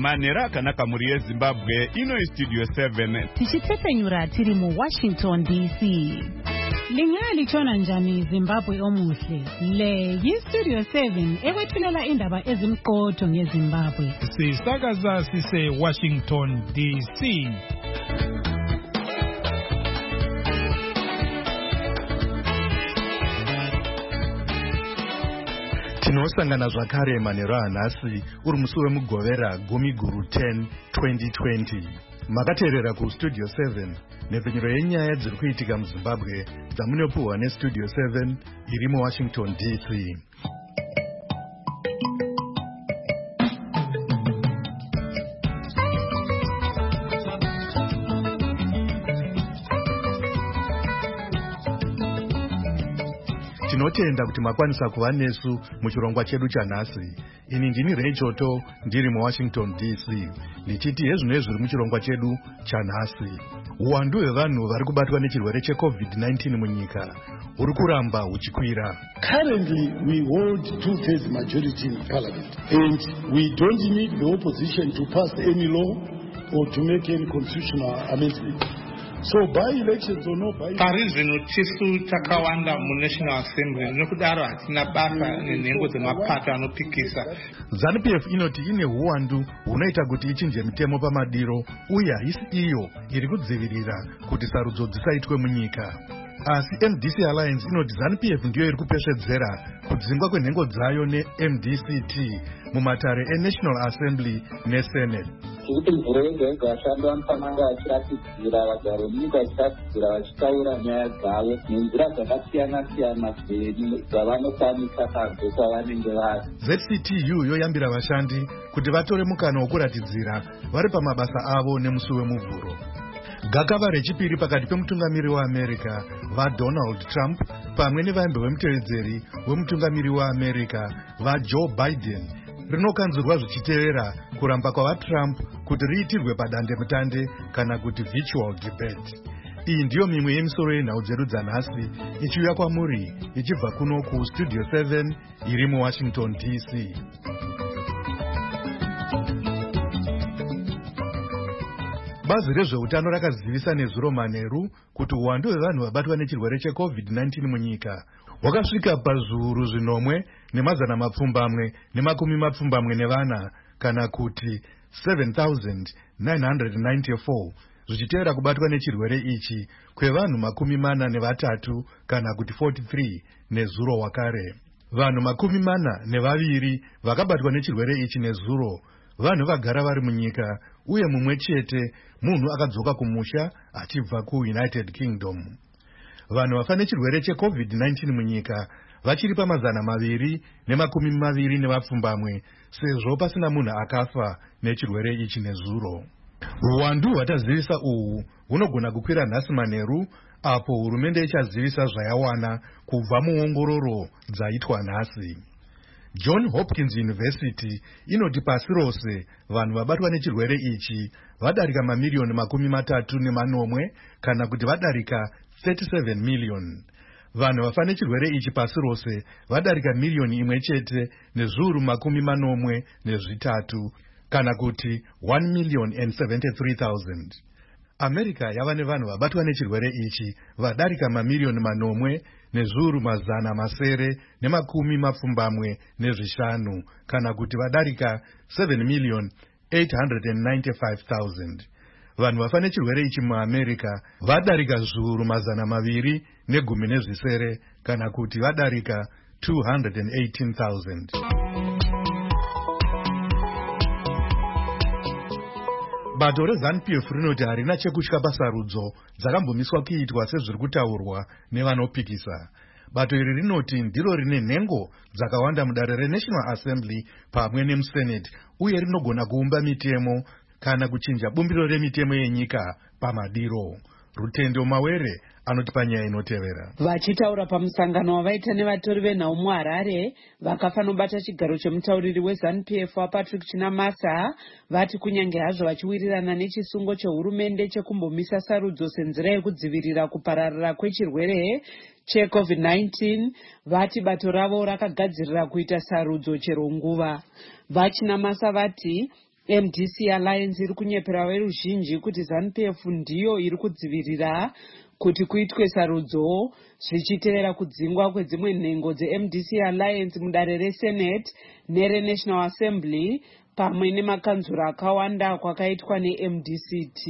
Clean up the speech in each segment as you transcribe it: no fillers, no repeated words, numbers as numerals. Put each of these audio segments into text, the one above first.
Manera akanaka muri yeZimbabwe ino Studio 7 tichitsepenyura tiri mu Washington DC. Lingali chona njani Zimbabwe omuhle. Le Studio 7 ekwethulela indaba ezimqotho ngeZimbabwe. Sisakaza sise Washington DC. Tinosangana zvakare Manera anhasi uri musi wemugovera gumi guru 10 2020. Makateerera ku Studio 7 nepfenyuro yenyaya dziri kuitika muZimbabwe dzamunopuhwa neStudio 7 iri muWashington DC. Tinotenda kuti makwanisa kuva nesu muchirongwa chedu chanhasi. Ini ndini Rechoto ndiri muWashington DC. Ndichiti hezvino zviri muchirongwa chedu chanhasi. Uwandu hwevanhu vari kubatwa nechirwere cheCovid-19 munyika uri kuramba huchikwira. Currently we hold 2/3 majority in parliament and we don't need the opposition to pass any law or to make any constitutional amendment. So by elections or no by parizvino tisu takawanda muNational Assembly nokudaro hatina basa nenhengo dzemapato anopikisa. ZANU-PF inoti ine huwandu hunoita kuti ichinje mitemo pamadiro uye haisi iyo iri kudzivirira kuti sarudzo dzisaitwe munyika. Asi MDC Alliance inoti ZANU-PF ndiyo iri kupesvedzera kudzingwa kwenhengo dzayo neMDCT mumatare eNational Assembly neSenate. Kuti mvura yega yega vashandi vanofanira vachiratidzira vagari vemunyika vachiratidzira vachitaura nyaya dzavo nenzira dzakasiyana-siyana dzavanokwanisa panze pavanenge vari. ZCTU yoyambira vashandi kuti vatore mukana wokuratidzira vari pamabasa avo nemusi wemuvhuro. Gakava rechipiri pakati pemutungamiri weAmerica vaDonald Trump pamwe nevaimbe vemutevedzeri wemutungamiri weAmerica vaJoe Biden rinokanzurwa zvichitevera kuramba kwavaTrump kuti riitirwe padandemutande kana kuti virtual debate. Iyi ndiyo mimwe yemisoro yenhau dzedu dzanhasi ichiuya kwamuri ichibva kuno kuStudio 7 iri muWashington DC. Bazi rezveutano rakazivisa nezuro manheru kuti uwandu hwevanhu vabatwa nechirwere cheCovid-19 munyika hwakasvika pazviuru zvinomwe nemazana mapfumbamwe nemakumi mapfumbamwe nevana kana kuti 7,994 zvichitevera kubatwa nechirwere ichi kwevanhu 43 kana kuti 43 nezuro wakare. Vanhu 42 vakabatwa nechirwere ichi nezuro vanhu vagara vari munyika uye mumwe chete munhu akadzoka kumusha achibva kuUnited Kingdom. Vanhu vafa nechirwere cheCovid-19 munyika vachiri pamazana 220 sezvo pasina munhu akafa nechirwere ichi nezuro. Uwandu hwatazivisa uhu hunogona kukwira nhasi manheru apo hurumende ichazivisa zvayawana kubva muongororo dzaitwa nhasi. John Hopkins University inoti pasi rose vanhu vabatwa nechirwere ichi vadarika mamiliyoni 34 kana kuti vadarika 37 million. Vanhu vafa nechirwere ichi pasi rose vadarika miliyoni imwe chete nezviuru 83 kana kuti 1,073,000. America yava nevanhu vabatwa nechirwere ichi vadarika mamiliyoni 8 nezviuru 975 kana kuti vadarika 7,895,000. Vanhu vafa nechirwere ichi muAmerica vadarika zviuru 217 kana kuti vadarika 218,000. Bato reZANU-PF rinoti harina chekutya pasarudzo dzakambomiswa kuitwa sezviri kutaurwa nevanopikisa. Bato iri rinoti ndiro rine nhengo dzakawanda mudare reNational Assembly pamwe nemuSenate uye rinogona kuumba mitemo kana kuchinja bumbiro remitemo yenyika pamadiro. Rutendo Mawere anotipa nyaya inotevera. Vachitaura pamusangano wavaita nevatori venhau muHarare vakafanobata chigaro chemutauriri weZANU-PF waPatrick Chinamasa vati kunyange hazvo vachiwirirana nechisungo chehurumende chekumbomisa sarudzo senzira yekudzivirira kupararira kwechirwere cheCovid-19 vati bato ravo rakagadzirira kuita sarudzo chero nguva. VaChinamasa vati MDC Alliance iri kunyepera veruzhinji kuti ZANU-PF ndiyo iri kudzivirira kuti kuitwe sarudzo zvichitevera kudzingwa kwedzimwe nhengo dzeMDC Alliance mudare reSenate nereNational Assembly pamwe nemakanzura akawanda kwakaitwa neMDCT.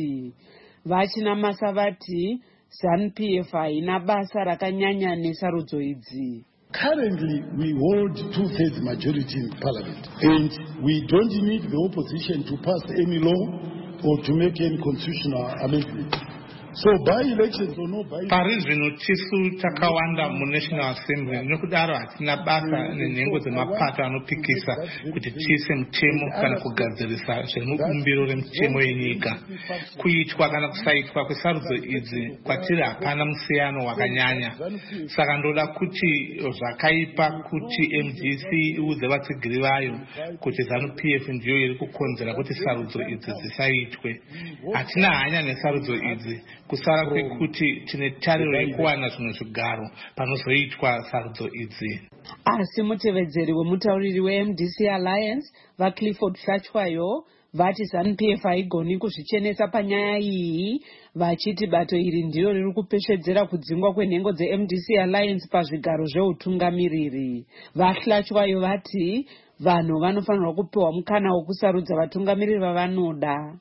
Vachinamasa vati ZANU-PF haina basa rakanyanya nesarudzo idzi. Currently, we hold 2/3 majority in parliament, and we don't need the opposition to pass any law or to make any constitutional amendment. So by-elections or no by-elections... Pari zvino chisu chakawanda muNational Assembly nokudaro hatina basa nenhengo dzemapato anopikisa kuti chiise mutemo kana kugadzirisa zvemubumbiro remutemo yenyika. Kuitwa kana kusaitwa kwesarudzo idzi kwatiri hapana musiyano wakanyanya. Saka ndoda kuti zvakaipa kuti MDC iudze vatsigiri vayo kuti ZANU-PF ndiyo iri kukonzera kuti sarudzo idzi dzisaitwe. Hatina hanya nesarudzo idzi. Kusara kwekuti tine tariro yekuwana zvimwe zvigaro panozoitwa sarudzo idzi. Asi mutevedzeri wemutauriri weMDC Alliance vaClifford Hlachwayo vati ZANU-PF haigoni kuzvichenesa panyaya iyi, vachiti bato iri ndiro riri kupeshedzera kudzingwa kwenhengo dzeMDC Alliance pazvigaro zveutungamiriri. VaHlachwayo vati vanhu vanofanirwa kupiwa mukana wokusarudza vatungamiriri vavanoda.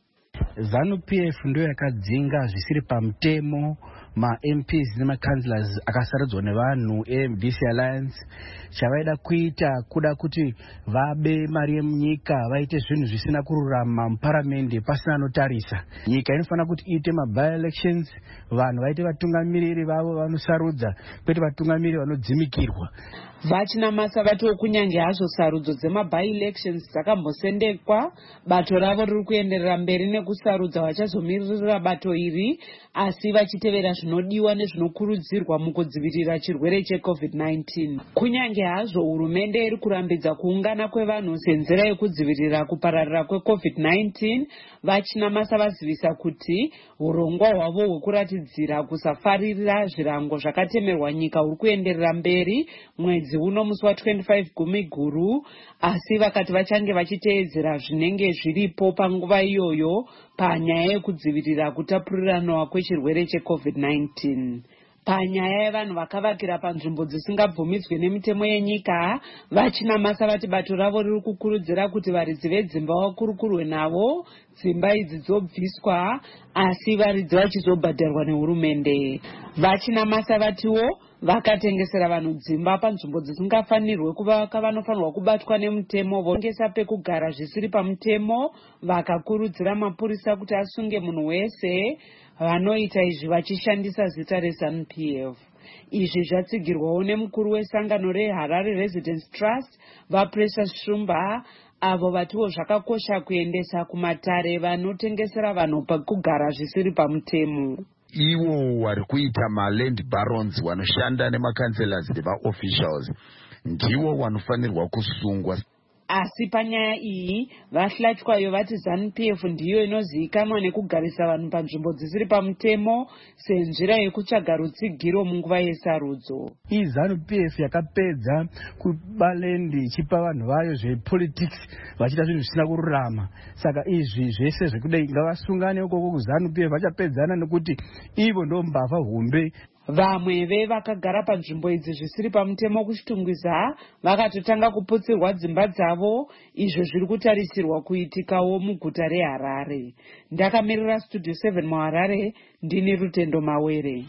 ZANU-PF ndio yakadzinga zvisiri pamutemo ma-MPs nema-councillors akasarudzwa nevanhu eMDC Alliance. Chavaida kuita kuda kuti vabe mari yemunyika, vaite zvinhu zvisina kururama muparamende pasina anotarisa. Nyika inofanira kuti iite by-elections, vanhu vaite vatungamiriri vavo vanosarudza, kwete vatungamiriri vanodzimikirwa. Vachinamasa vati kunyange hazvo sarudzo by-elections dzakambosendekwa, bato ravo riri kuenderera mberi nekusarudza vachazomirira bato iri, asi vachitevera zvinodiwa nezvinokurudzirwa mukudzivirira chirwere cheCovid-19. Kunyange hazvo hurumende iri kurambidza kuungana kwevanhu senzira yekudzivirira kupararira kweCovid-19, vachinamasa vazivisa kuti urongwa hwavo hwekuratidzira kusafarira zvirango zvakatemerwa nyika huri kuenderera mberi mwedzi uno musi wa25 Gumiguru, asi vakati vachange vachiteedzera zvinenge zviripo panguva iyoyo panyaya yekudzivirira kutapurirana kwechirwere cheCovid-19. Panyaya yevanhu vakavakira panzvimbo dzisingabvumidzwe nemitemo yenyika, vachinamasa vati bato ravo riri kukurudzira kuti varidzi vedzimba vakurukurwe navo, dzimba idzi dzobviswa, asi varidzi vachizobhadharwa nehurumende. Vachinamasa vatiwo vakatengesera vanhu dzimba panzvimbo dzisingafanirwe kuvaka vanofanirwa kubatwa nemutemo, votengesa pekugara zvisiri pamutemo, vakakurudzira mapurisa kuti asunge munhu wese vanoita izvi vachishandisa zita reZANU-PF. Izvi zvatsigirwawo nemukuru wesangano reHarare Residence Trust vaPrecious Shumba, avo vatiwo zvakakosha kuendesa kumatare vanotengesera vanhu pakugara zvisiri pamutemo. Iwo vari kuita maland barons wanoshanda nemakanselas neva-officials ndiwo wanofanirwa kusungwa. Asi panyaya iyi vaHlachwayo vati ZANU-PF ndiyo inozivikanwa nekugarisa vanhu panzvimbo dzisiri pamutemo senzira yekutsvaga rutsigiro munguva yesarudzo. ZANU-PF yakapedza kubalendi ichipa vanhu vayo zvepolitics vachiita zvinhu zvisina kururama. Saka izvi zvese zvekudai ngavasungane ukoko kuZANU-PF vachapedzana nekuti ivo ndo mbavha hombe. Vamwe vevakagara panzvimbo idzi zvisiri pamutemo kuchitungwiza vakatotanga kuputsirwa dzimba dzavo, izvo zviri kutarisirwa kuitikawo muguta reHarare. Ndakamirira Studio 7 muHarare, ndini Rutendo Mawere.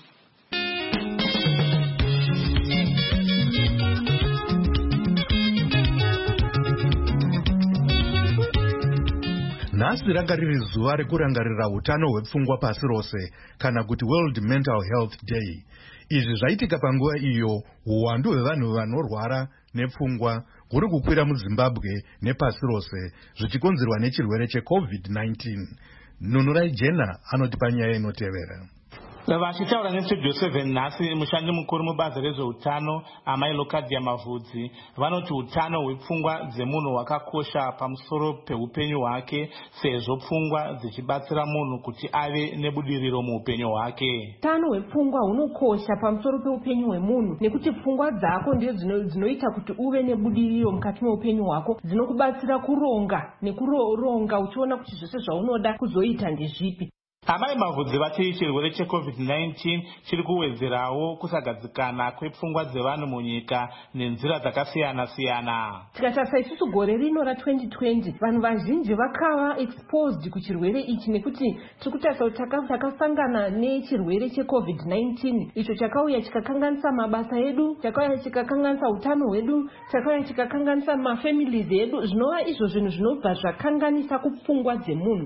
Nhasi ranga riri zuva rekurangarira utano hwepfungwa pasi rose, kana kuti World Mental Health Day. Izvi zvaitika panguva iyo uwandu hwevanhu vanorwara nepfungwa huri kukwira muZimbabwe nepasi rose zvichikonzerwa nechirwere cheCovid-19. Nunurai Jena anoti panyaya inotevera. Vachitaura nestudio 7 nhasi mushandi mukuru mubazi rezveutano amai Locadia Mavhudzi vanoti utano hwepfungwa dzemunhu hwakakosha pamusoro peupenyu hwake sezvo pfungwa dzichibatsira munhu kuti ave nebudiriro muupenyu hwake. Utano hwepfungwa hunokosha pamusoro peupenyu hwemunhu nekuti pfungwa dzako ndidzo dzinoita kuti uve nebudiriro mukati meupenyu hwako, dzinokubatsira kuronga nekuronga uchiona kuti zvese zvaunoda kuzoita ndezvipi. Amai Mavhudzi vati chirwere cheCovid-19 chiri kuwedzerawo kusagadzikana kwepfungwa dzevanhu munyika nenzira dzakasiyana-siyana. Tikatarisa isusu gore rino ra2020 vanhu vazhinji vakava exposed kuchirwere ichi nekuti tiri kutarisa kuti takasangana nechirwere cheCovid-19 icho chakauya chikakanganisa mabasa edu, chakauya chikakanganisa utano hwedu, chakauya chikakanganisa mafamilies edu, zvinova izvo zvinhu zvinobva zvakanganisa kupfungwa dzemunhu.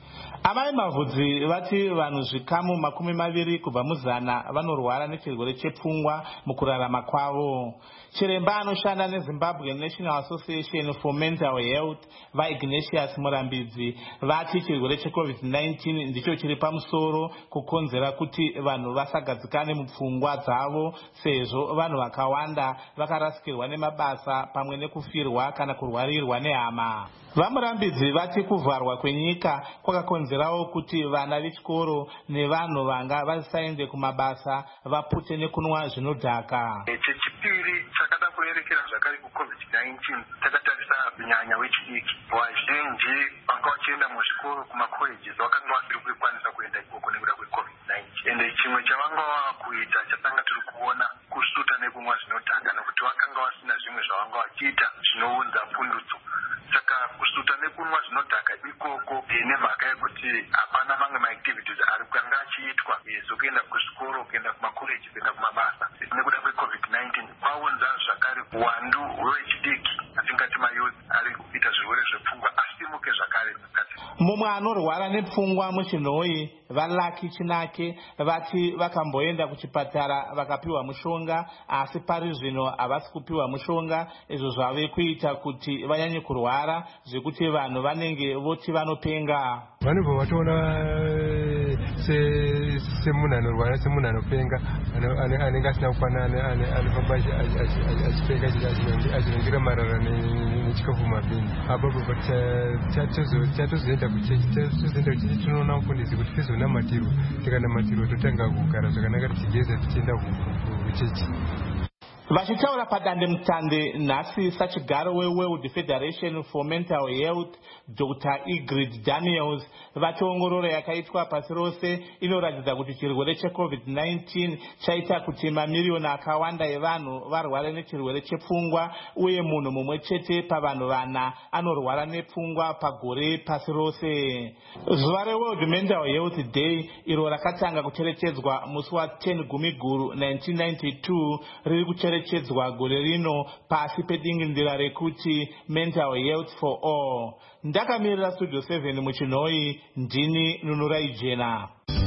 Amai Mavhudzi vati vanhu zvikamu 20 kubva muzana vanorwara nechirwere chepfungwa mukurarama kwavo. Chiremba anoshanda neZimbabwe National Association for Mental Health vaIgnatius Murambidzi vati chirwere cheCovid-19 ndicho chiri pamusoro kukonzera kuti vanhu vasagadzikane mupfungwa dzavo sezvo vanhu vakawanda vakarasikirwa nemabasa pamwe nekufirwa kana kurwarirwa nehama. Vamurambidzi vati kuvharwa kwenyika kwakakonzerawo kuti vana vechikoro nevanhu vanga vasaende kumabasa vapute nekunwa zvinodhaka. Chechipiri chakada kuerekera zvakare kuCovid-19 takatarisa kunyanya wechidiki. Vazhinji vanga vachienda muzvikoro kumacolleges vakanga vasiri kukwanisa kuenda ikoko nekuda kweCovid-19. Ende chimwe chavanga vakuita chatanga tiri kuona kusuta nekunwa zvinodhaka nekuti vakanga vasina zvimwe zvavanga vachiita zvinounza pundutso. Saka kusuta nekunwa zvinodhaka ikoko nemhaka yekuti hapana mamwe maactivities ari kanga achiitwa sokuenda kuzvikoro, kuenda kumacollege, kuenda kumabasa. Nekuda kweCovid-19 kwaunza zvakare uwandu hwechidiki atingati mayouth ari kuita zvirwere zvepfungwa asimuke zvakare. Mumwe anorwara nepfungwa muchinhoyi vaLucky Chinake vati vakamboenda kuchipatara vakapiwa mushonga asi pari zvino havasi kupiwa mushonga, izvo zvave kuita kuti vanyanye kurwara zvekuti vanhu vanenge voti vanopenga. Vanobva vatoona semunhu anorwara semunhu anopenga anenge asina kukwana anofamba achipenga achinongira marara nechikafu mabini. Apapo chatozoenda kuchechi tinoona mufundisi kuti tizonamatirwa, tikanamatirwa totanga kugara zvakanaka tichigeza tichienda kuchechi. Vachitaura padandemutande nhasi sachigaro weWorld Federation for Mental Health Dr. Ingrid Daniels vati ongororo yakaitwa pasi rose inoratidza kuti chirwere cheCovid-19 chaita kuti mamiliyoni akawanda evanhu varware nechirwere chepfungwa uye munhu mumwe chete pavanhu 4 anorwara nepfungwa pagore pasi rose. Zuva reWorld Mental Health Day iro rakatanga kucherechedzwa musi wa10 Gumiguru 1992 riri kucherechedzwa gore rino pasi pedingindira rekuti Mental Health for All. Ndakamirira Studio 7 muchinhoyi, ndini Nunurai Jena.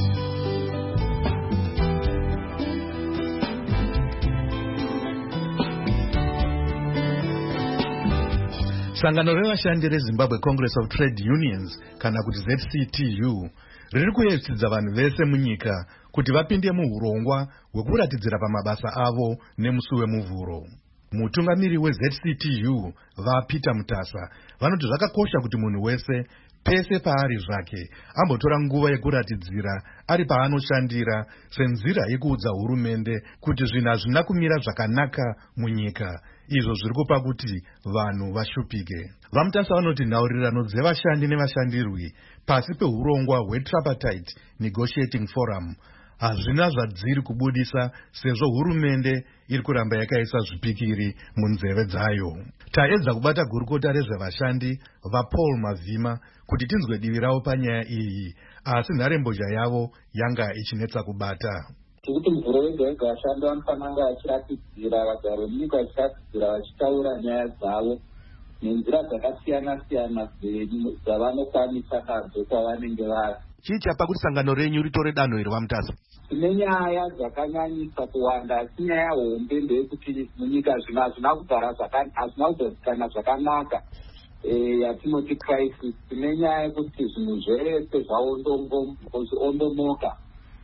Sangano revashandi reZimbabwe Congress of Trade Unions kana kuti ZCTU riri kuyeuchidza vanhu vese munyika kuti vapinde muurongwa hwekuratidzira pamabasa avo nemusi wemuvhuro. Mutungamiri weZCTU vaPeter Mutasa vanoti zvakakosha kuti munhu wese pese paari zvake ambotora nguva yekuratidzira ari paanoshandira senzira yekuudza hurumende kuti zvinhu hazvina kumira zvakanaka munyika, izvo zviri kupa kuti vanhu vashupike. VaMutasa vanoti nhaurirano dzevashandi nevashandirwi pasi peurongwa hweTripartite Negotiating Forum hazvina zvadziri kubudisa sezvo hurumende iri kuramba yakaisa zvipikiri munzeve dzayo. Taedza kubata gurukota rezvevashandi vaPaul Mavhima kuti tinzwe divi ravo panyaya iyi, asi nharembozha yavo yanga ichinetsa kubata. Tikuti mvuro wega wega vashandi vanofanira vachiratidzira vagari vemunyika vachiratidzira vachitaura nyaya dzavo nenzira dzakasiyana-siyana dzavanokwanisa nadzo kwavanenge vari. Chii chapa kuti sangano renyu ritore danho iri VaMutasa? Tine nyaya dzakanyanyisa kuwanda, asi nyaya hombe ndeyekuti munyika zvino hazvina kugadzikana zvakanaka yatinoti crisis. Tine nyaya yekuti zvinhu zvese zvaondomoka,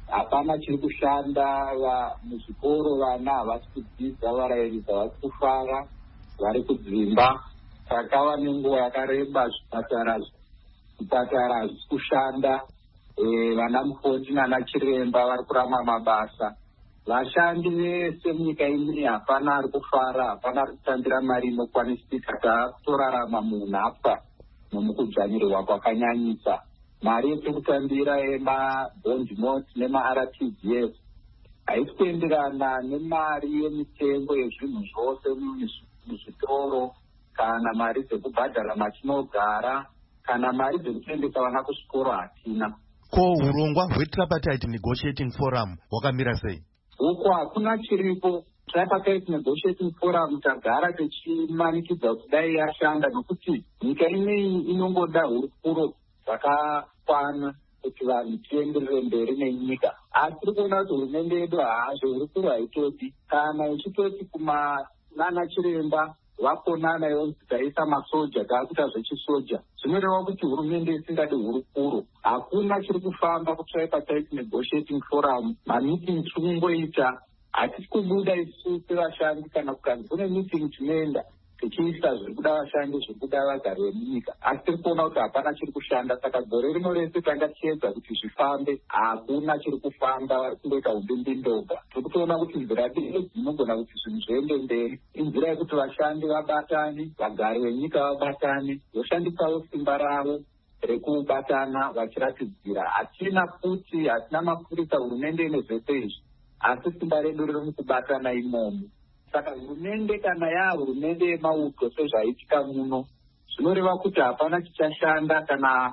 hapana chiri kushanda. Muzvikoro vana havasi kudzidza, varairidzi havasi kufara, vari kudzimba. Pakava nenguva yakareba zvipatara hazvisi kushanda, vana mukoti nana chiremba vari kurama mabasa. Vashandi vese munyika ino hapana ari kufara, hapana ari kutambira mari inokwanisika. Tatorarama munhapwa nomukudzvanyirirwa kwakanyanyisa. Mari yekutambira yemabond notes nemaRTGS haisi kuenderana nemari yemitengo yezvinhu zvose muzvitoro, kana mari dzekubhadhara matinogara, kana mari dzekuendesa vana kuchikoro hatina. Ko urongwa hwetripartite negotiating forum hwakamira sei? Huko hakuna chiripo. Tripartite negotiating forum tagara techimanikidza kuti dai yashanda, nokuti nyika ineyi inongoda hurukuro dzakakwana kuti vanhu tienderere mberi nenyika. Asi tiri kuona kuti hurumende yedu hurukuro haitoti. Kana ichitoti nana chiremba vakonana yonzi taisa masoja taakuita zvechisoja, zvinoreva kuti hurumende isingadi hurukuro. Hakuna chiri kufamba kutripartite negotiating forum. Mamiting tiri kungoita, hatisi kubuda isu sevashandi kana kukanzi kune meeting tinoenda tichiisa zviri kuda vashandi, zviri kuda vagari vemunyika. Asi tiri kuona kuti hapana chiri kushanda. Saka gore rino rese tanga tiedza kuti zvifambe, hakuna chiri kufamba, vari kungoita umbimbi ndoga. Tiri kutoona kuti nzira dii dzinogona kuti zvinhu zviende mberi. Inzira yekuti vashandi vabatane, vagari venyika vabatane, voshandisawo simba ravo rekubatana vachiratidzira. Hatina mapurisa, hurumende ine zvese izvi, asi simba redu riri mukubatana imomo. Saka hurumende kana hurumende yemauto sezvaitika muno, zvinoreva kuti hapana chichashanda kana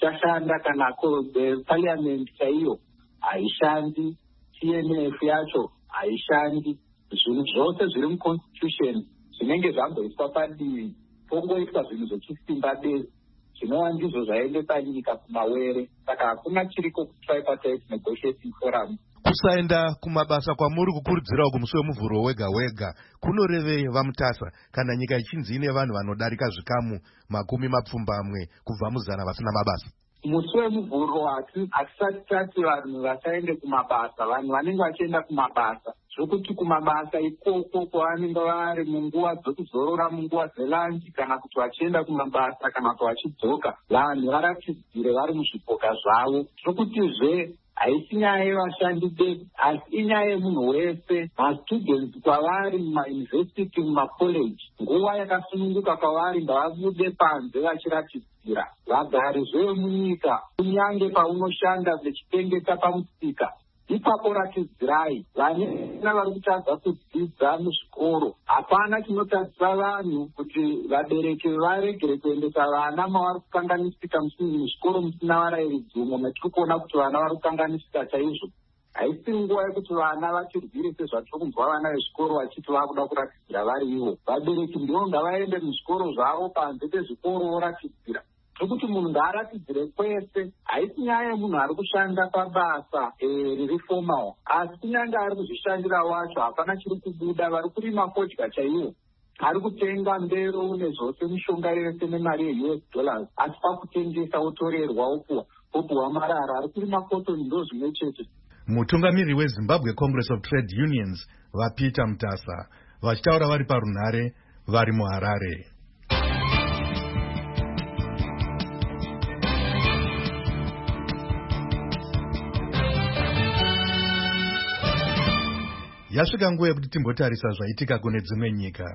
parliament chaiyo haishandi, TNF yacho haishandi. Zvinhu zvose zviri muconstitution zvinenge zvamboiswa padivi, pongoitwa zvinhu zvechisimba bezi, zvinova ndizvo zvaendesa nyika kumawere. Saka hakuna chiriko kutripartite negotiating forum. Kusaenda kumabasa kwamuri kukurudzirawo kumusi wemuvhuro wega wega kunorevei vamutasa, kana nyika ichinzi ine vanhu vanodarika zvikamu 20 kubva muzana vasina mabasa? Musi wemuvhuro hatisati tati vanhu vasaende kumabasa. Vanhu vanenge vachienda kumabasa, zvokuti kumabasa ikoko kwavanenge vari munguva dzokuzorora, munguva dzelanji, kana kuti vachienda kumabasa kana kuti vachidzoka, vanhu varatidzire vari muzvipoka zvavo. Zvokutizve haisi nyaya yevashandi bedzi, asi inyaya yemunhu wese. Mastudents kwavari mumayunivhesiti, mumakoleji, nguva yakasununguka kwavari ngavabude panze vachiratidzira vagari zvemunyika. Kunyange paunoshanda vechitengesa pamusika, ipapo ratidzirai. Vana vari kutadza kudzidza muzvikoro, hapana chinotadzisa vanhu kuti vabereki varegere kuendesa vana mavari kukanganisika muzvikoro musina varairidzi, umwe matiri kuona kuti vana vari kukanganisika chaizvo. Haisi nguva yekuti vana vatirwire sezvatiri kunzwa vana vezvikoro vachiti vakuda kuratidzira vari ivo. Vabereki ndivo ngavaende muzvikoro zvavo, panze pezvikoro voratidzira. Zvekuti munhu ngaaratidzire kwese. Haisi nyaya yemunhu ari kushanda pabasa riri formal, asi kunyange ari kuzvishandira wacho hapana chiri kubuda. Vari kurima fodya chaiwo, ari kutenga mbero nezvose mishonga yese nemari yeUS$, asi pakutengesa otorerwa opuhwa marara. Ari kurima kotoni, ndo zvimwe chete. Mutungamiri weZimbabwe Congress of Trade Unions vaPeter Mutasa vachitaura vari parunhare vari muHarare. Yasvika nguva yekuti timbotarisa zvaitika kune dzimwe nyika.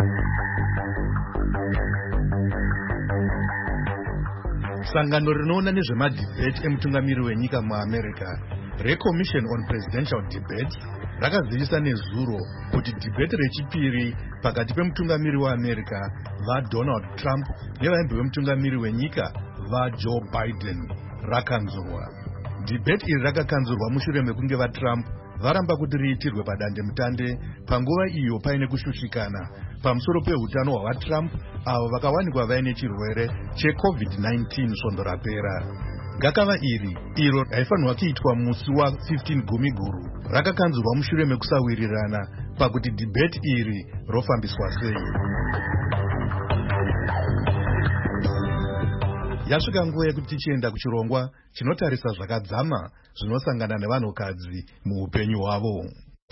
Sangano rinoona nezvemadhibheti emutungamiri wenyika muAmerica, reCommission on Presidential Debates, rakazivisa nezuro kuti dhibheti rechipiri pakati pemutungamiri weAmerica vaDonald Trump nevaimbi vemutungamiri wenyika vaJoe Biden rakanzurwa. Dhibheti iri rakakanzurwa mushure mekunge vaTrump varamba kuti riitirwe padandemutande panguva iyo paine kushushikana pamusoro pehutano hwavaTrump avo vakawanikwa vaine chirwere cheCovid-19 svondo rapera. Gakava iro raifanirwa kuitwa musi wa15 Gumiguru rakakanzurwa mushure mekusawirirana pakuti dhibheti iri rofambiswa sei. Yasvika nguva yekuti tichienda kuchirongwa chinotarisa zvakadzama zvinosangana nevanhukadzi muupenyu hwavo.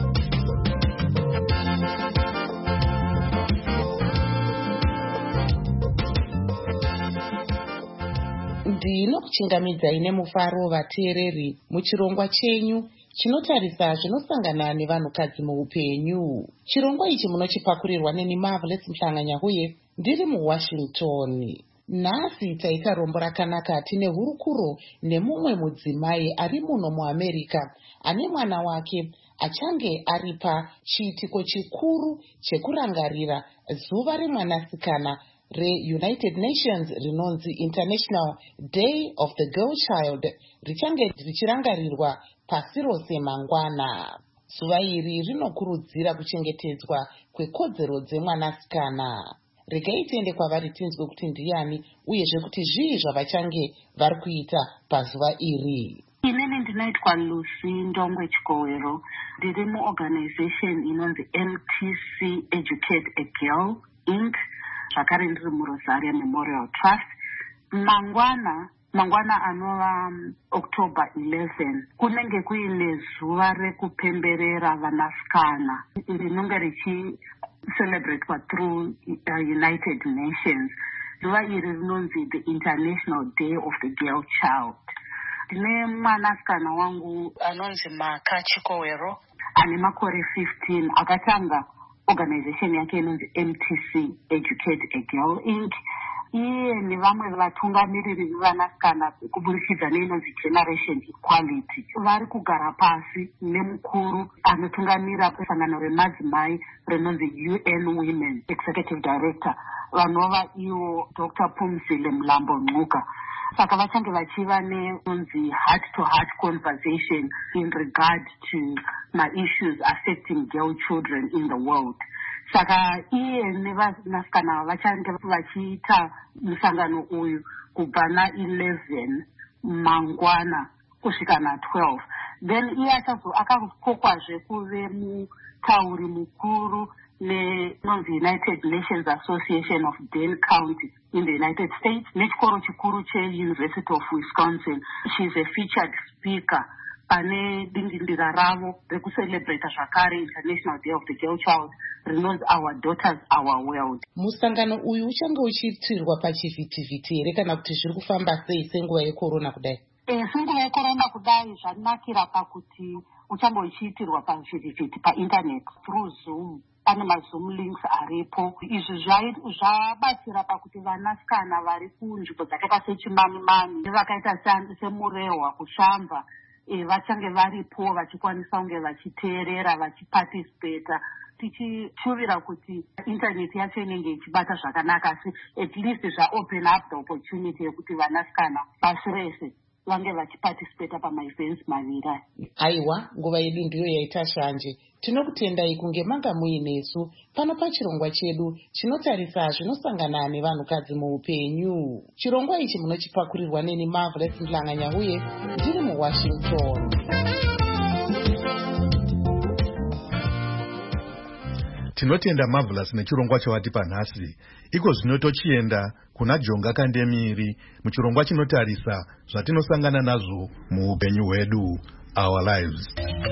Ndinokuchingamidzai nemufaro vateereri muchirongwa chenyu chinotarisa zvinosangana nevanhukadzi muupenyu. Chirongwa ichi munochipakurirwa neni Marvelous Mhlanga-Nyahuye ndiri muWashington. Nhasi taita rombo rakanaka. Tine hurukuro nemumwe mudzimai ari muno muAmerica ane mwana wake achange ari pachiitiko chikuru chekurangarira zuva remwanasikana reUnited Nations rinonzi International Day of the Girl Child richange richirangarirwa pasi rose mangwana. Zuva iri rinokurudzira kuchengetedzwa kwekodzero dzemwanasikana. Regai tiende kwavari tinzwe kuti ndiani uyezve kuti zvii zvavachange vari kuita pazuva iri. Inini ndinoitwa Lucy Ndongwe Chikowero, ndiri muorganization inonzi MTC Educate a Girl Inc. Zvakare ndiri muRosaria Memorial Trust. Mangwana anova October 11 kunenge kuine zuva rekupemberera vanasikana rinonge richicelebratewa through United Nations. Zuva iri rinonzi the International Day of the Girl Child. Ndine mwanasikana wangu anonzi Maka Chikowero ane makore 15 akatanga organization yake inonzi MTC Educate a Girl Inc. Iye nevamwe vatungamiriri vevanasikana kuburikidza neinonzi Generation Equality vari kugara pasi nemukuru anotungamira sangano remadzimai rinonzi UN Women Executive Director vanova ivo Dr. Phumzile Mlambo Ngcuka. Saka vachange vachiva nenonzi heart to heart conversation in regard to my issues affecting girl children in the world. Saka iye nevanasikana vachange vachiita musangano uyu kubva na11 mangwana kusvika na12. Then iye akakokwazve kuve mutauri mukuru nenonzi United Nations Association of Dane County in the United States nechikoro chikuru cheUniversity of Wisconsin. She's a featured speaker pane dingindira ravo rekucelebrata zvakare International Day of the Girl Child rinonzi Our Daughters Our World. Musangano uyu uchange uchiitirwa pachivhitivhiti here kana kuti zviri kufamba sei senguva yekorona kudai? Senguva yekorona kudai zvanakira pakuti uchange uchiitirwa pachivhitivhiti painternet through Zoom. Pane maZoom links aripo. Izvi zvabatsira pakuti vanasikana vari kunzvimbo dzakaita seChimani-mani nevakaita semurehwa kushamba vachange varipo vachikwanisa kunge vachiteerera vachiparticipata. Tichishuvira kuti internet yacho inenge ichibata zvakanaka asi at least open up the opportunity yekuti vanasikana pasi rese vange vachiparticipata pamaevents maviri. Aiwa, nguva yedu ndiyo yaita shanje. Tinokutendai kunge manga muinesu pano pachirongwa chedu chinotarisa zvinosangana nevanhukadzi muupenyu. Chirongwa ichi munochipakurirwa neni Marvelous Mhlanga-Nyahuye ndiri muWashington. Tinotenda Marvelous nechirongwa chavatipa nhasi. Iko zvino tochienda kuna Jonga Kandemiri muchirongwa chinotarisa zvatinosangana nazvo muupenyu hwedu, our lives.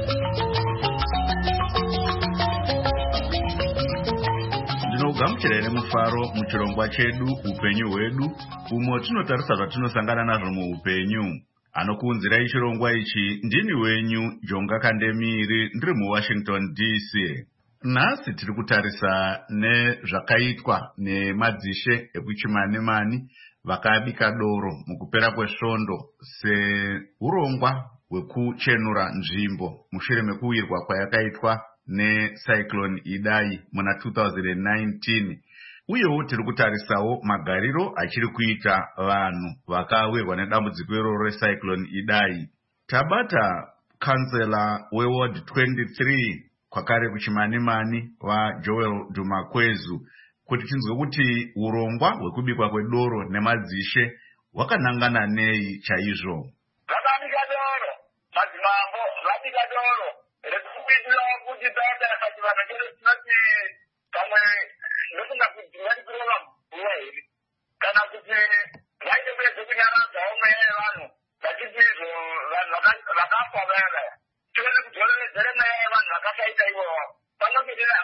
Ndinogamuchira nemufaro muchirongwa chedu upenyu hwedu umo tinotarisa zvatinosangana nazvo muupenyu. Anokuunzirai chirongwa ichi ndini wenyu Jonga Kandemiri ndiri muWashington DC. Nhasi tiri kutarisa nezvakaitwa nemadzishe ekuChimani-mani vakabika doro mukupera kwesvondo seurongwa hwekuchenura nzvimbo mushure mekuwirwa kwayakaitwa necyclone Idai muna 2019. Uyewo tiri kutarisawo magariro achiri kuita vanhu vakawirwa nedambudziko iroro recyclone Idai. Tabata kansela weWard 23 kwakare kuChimani-mani waJoel Dumakwezu kuti tinzwe kuti urongwa hwekubikwa kwedoro nemadzishe hwakanangana nei chaizvo. Vakabika doro, madzimambo vakabika doro rekupindira kuti dada yakati vanhu chero tinoti pamwe ndofunga kuti ndinoti kurova nguva here kana kuti vaite kuedze kunyanya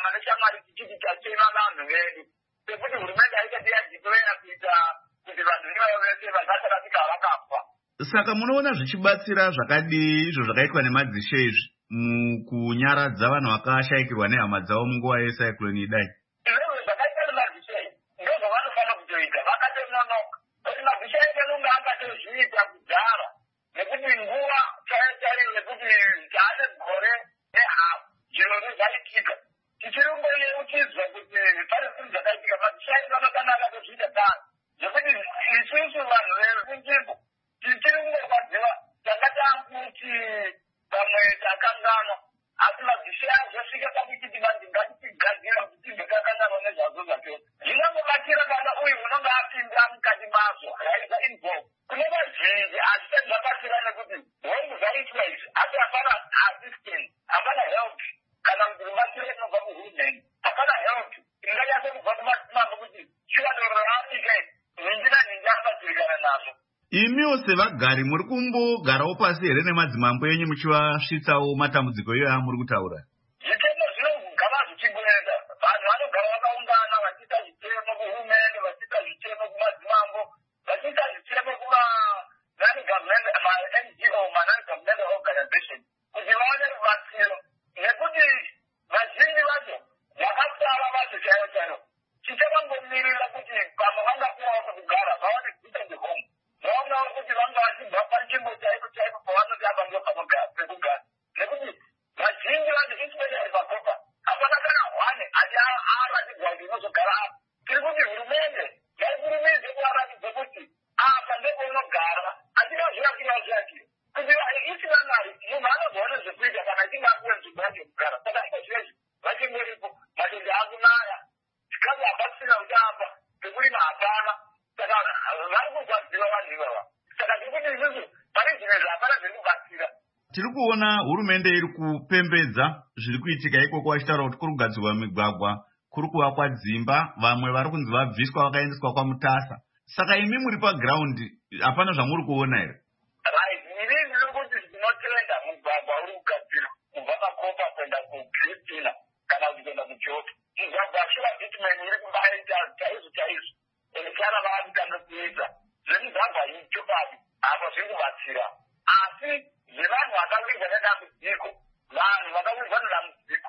kupanana neshamwari tichiti tachema vanhu vedu sekuti hurumende haisati yadhiklera kuita kuti vanhu ivavo vese vazasa rasika vakafa. Saka munoona zvichibatsira zvakadii izvo zvakaitwa nemadzishe izvi mukunyaradza vanhu vakashayikirwa nehama dzavo munguva yecyclone Idai? Izvozvo zvakaitwa nemadzishe ndozvo vanofanira kutoita, vakatononoka kuti madzishe ekenunga akatozviita kudhara nekuti nguva chaiyo yekuti taane gore nehafu zvinhu zvaitika tichirungoyeuchidzwa kuti pane zvinhu zvakaitika madzishe vanotanga akatozviita kare zvekuti isusu vanhu vekunzvimbo tichirungorwadziwa tanga takuti pamwe takanganwa asi madzishe azosvika pakuti ngatitigadzira kuti tibve takanganwa nezvazvo zvacho zvinongobatsira kana uyu unonga apinda mukati mazvo raisa involve kune vazhinji asi tezvabatsira nekuti hongu zvaitwa izvi asi hapana assistance hapana help kana kuti rubatsiro inobva kuhurumende hapana help inganyase kubva kumadzimambo kuti chiwadoro raafika ninji naninji akabatsirikana nazvo. Imiwo sevagari muri kumbogarawo pasi here nemadzimambo enyu muchivasvitsawo matambudziko iyoyo amuri kutaura? Zvitemo zvinogara zvichigweta, vanhu vanogara vakaungana vachiita zvitemo kuhurumende, vachiita zvitemo kumadzimambo, vachiita zvitemo kuma-non-government, ma-NGO, ma-non-governmental organization, kuti vaone rubatsiro, nekuti vazhinji vacho vakasara vacho chaivo chaivo. Chichavangomirira kuti pamwe vangapuwawo pekugara vaone kuita zvehome. Vaonawo kuti vanga vachibva panzvimbo chaipo chaipo pavanoti apa ndo pekugara. Nekuti vazhinji vacho especially pakopa hapana kana hwane asi aratidzwa kuti unozogara apa. Tiri kuti hurumende ngaikurumidze kuvaratidza kuti apa ndepaunogara atikazviakira zviakiro kuti isina mari munhu anozoone zvekuita kana achinge apuwe nzvimbo yake yekugara. Saka iko zvezvi vachingoripo madende akunaya chikazi hapatisina kuti apa pekurima hapana. Saka vari kurwadziwa vanhu ivava. Saka tiri kuti isusu pane zvimwe zvapana zvekubatsira. Tiri kuona hurumende iri kupembedza zviri kuitika ikoko vachitaura kuti kuri kugadzirwa migwagwa, kuri kuvakwa dzimba, vamwe vari kunzi vabviswa vakaendeswa kwaMutasa. Saka imi muri pagiraundi hapana zvamuri kuona here? Right, iri ndiri kuti tinotenda mugwagwa uri kugadzirwa kubva pakopa kuenda kuKristina kana kuti kuenda kuJopa. Mugwagwa shuwa bitumen iri kubaita chaizvo chaizvo. Kana vaakutanga kuita zvemigwagwa ichokwadi apo zviri kubatsira, asi zvevanhu vakawirwa nedambudziko, vanhu vakawirwa nedambudziko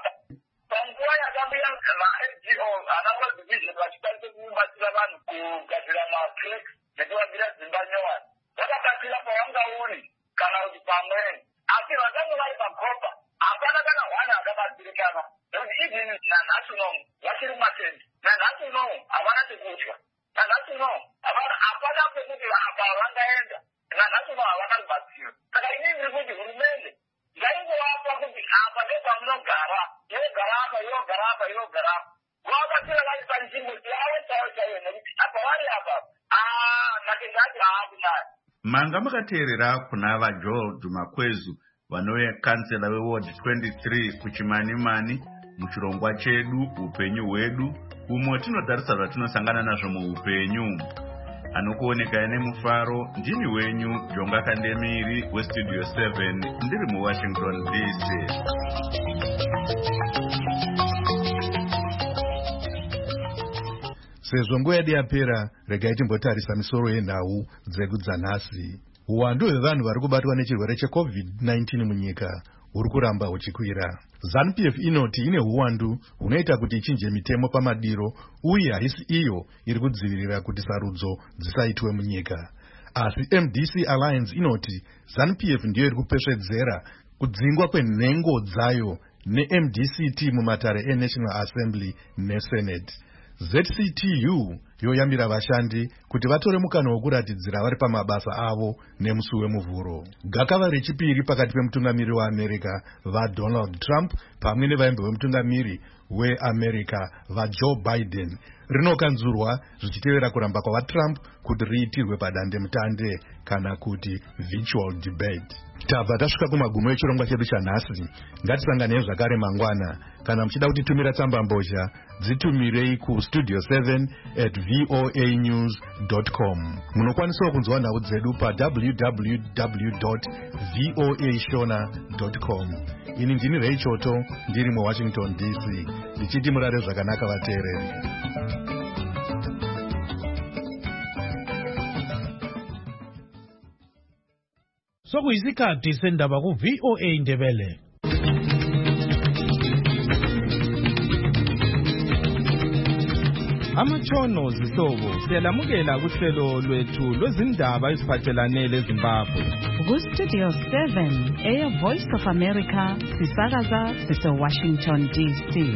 panguva yakamira ma-NGO ana World Vision vachikwanisa kubatsira vanhu kugadzira macracks nekuvakira dzimba nyowani vakabatsira pavanga uri kana kuti pamweni, asi vakanga vari pakopa hapana kana hwana akabatsirikana nekuti even nanhasi unomu vachiri kumatende, nanhasi unomu havana chekudya, nanhasi unomu hapana pekuti apa vangaenda, nanhasi unomu havana rubatsiro. Saka inini ndiri kuti hurumende ngaingovapa kuti apa nepamunogara, yogara apa, yogara apa, yogara apa, kuvabatsira vari panzvimbo yavo chaiyo chaiyo nekuti apa vari apa matende acho haakunaya. Manga makateerera kuna vaGeorge Makwezu vanove kansela weWard 23 kuChimanimani muchirongwa chedu upenyu hwedu umo tinotarisa zvatinosangana nazvo muupenyu. Anokuoneka nemufaro ndini wenyu Jonga Kandemiri weStudio 7 ndiri muWashington DC. Sezvo nguva yedu yapera, regai timbotarisa misoro yenhau dzedu dzanhasi. Uwandu hwevanhu vari kubatwa nechirwere cheCovid-19 munyika huri kuramba huchikwira. ZANU-PF inoti ine uwandu hunoita kuti ichinje mitemo pamadiro uye haisi iyo iri kudzivirira kuti sarudzo dzisaitwe munyika. Asi MDC Alliance inoti ZANU-PF ndiyo iri kupesvedzera kudzingwa kwenhengo dzayo neMDCT mumatare eNational Assembly neSenate. ZCTU yoyambira vashandi kuti vatore mukana wokuratidzira vari pamabasa avo nemusi wemuvhuro. Gakava rechipiri pakati pemutungamiri weAmerica vaDonald Trump pamwe nevaimbi vemutungamiri weAmerica vaJoe Biden rinokanzurwa zvichitevera kuramba kwavaTrump kuti riitirwe padandemutande kana kuti virtual debate. tabva tasvika kumagumo echirongwa chedu chanhasi. Ngatisanganei zvakare mangwana. Kana muchida kutitumira tsamba mbozha, dzitumirei kustudio 7@voanews.com. Munokwanisawo kunzwa nhau dzedu pa www.voashona.com. Ini ndini Ray Choto, ndiri muWashington DC, ndichiti murare zvakanaka vateereri. Sokuyisikhathi sendaba ku VOA Ndebele. Amatshono zihlobo siyalamukela kuhlelo lwethu lwezindaba eziphathelane leZimbabwe. Ku-Studio 7 Voice of America sisakaza sise-Washington DC.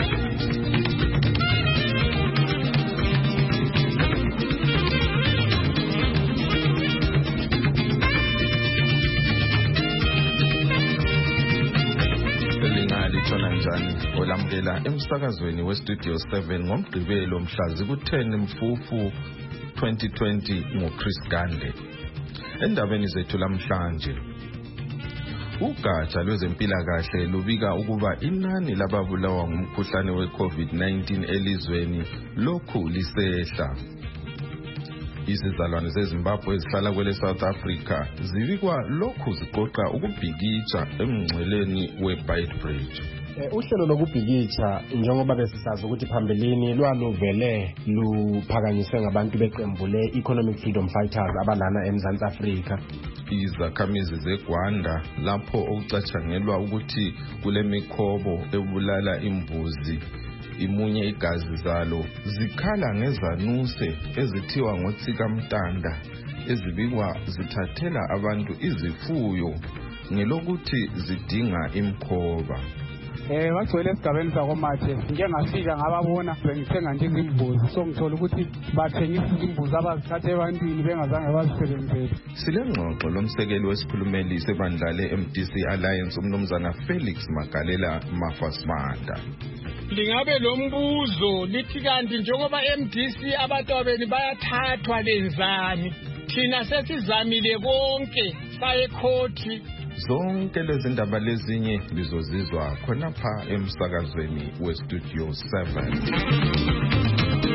Olamukela emsakazweni weStudio 7 ngomgqibelo mhlazi ku-10 Mfufu 2020 nguChris Gande. Endabeni zethu lamhlanje, ugatsha lwezempilakahle lubika ukuba inani lababulawa ngumkhuhlane we-COVID-19 elizweni lokhu lisehla. Izizalwane zeZimbabwe ezihlala kwele South Africa zibikwa lokhu ziqoqa ukubhikitsha emngceleni we-Beitbridge. Uhlelo lokubhikitsha njengoba besisazi ukuthi phambilini lwaluvele luphakanyiswe ngabantu beqembu le-Economic Freedom Fighters abalana eMzantsi Afrika. Izakhamizi zeGwanda lapho okucatshangelwa ukuthi kule mikhobo ebulala imbuzi imunye igazi zalo zikhala ngezanuse ezithiwa ngotsikamtanda ezibikwa zithathela abantu izifuyo ngelokuthi zidinga imkhoba. Wagcwele esigabeni sakomathe ngengafika ngababona bengithenga nje izimbuzi so ngithola ukuthi bathengisa izimbuzi abazithatha ebantwini bengazange bazisebenzele. Silengxoxo lomsekeli wesikhulumeli sebandla le-MDC Alliance umnumzana Felix Magalela Mafasmanda. Lingabe lo mbuzo lithi kanti njengoba MDC abatwabeni bayathathwa lenzani, thina sesizamile konke saye ekhoti. Zonke lezi ndaba lezinye lizozizwa khonapha emsakazweni weStudio 7.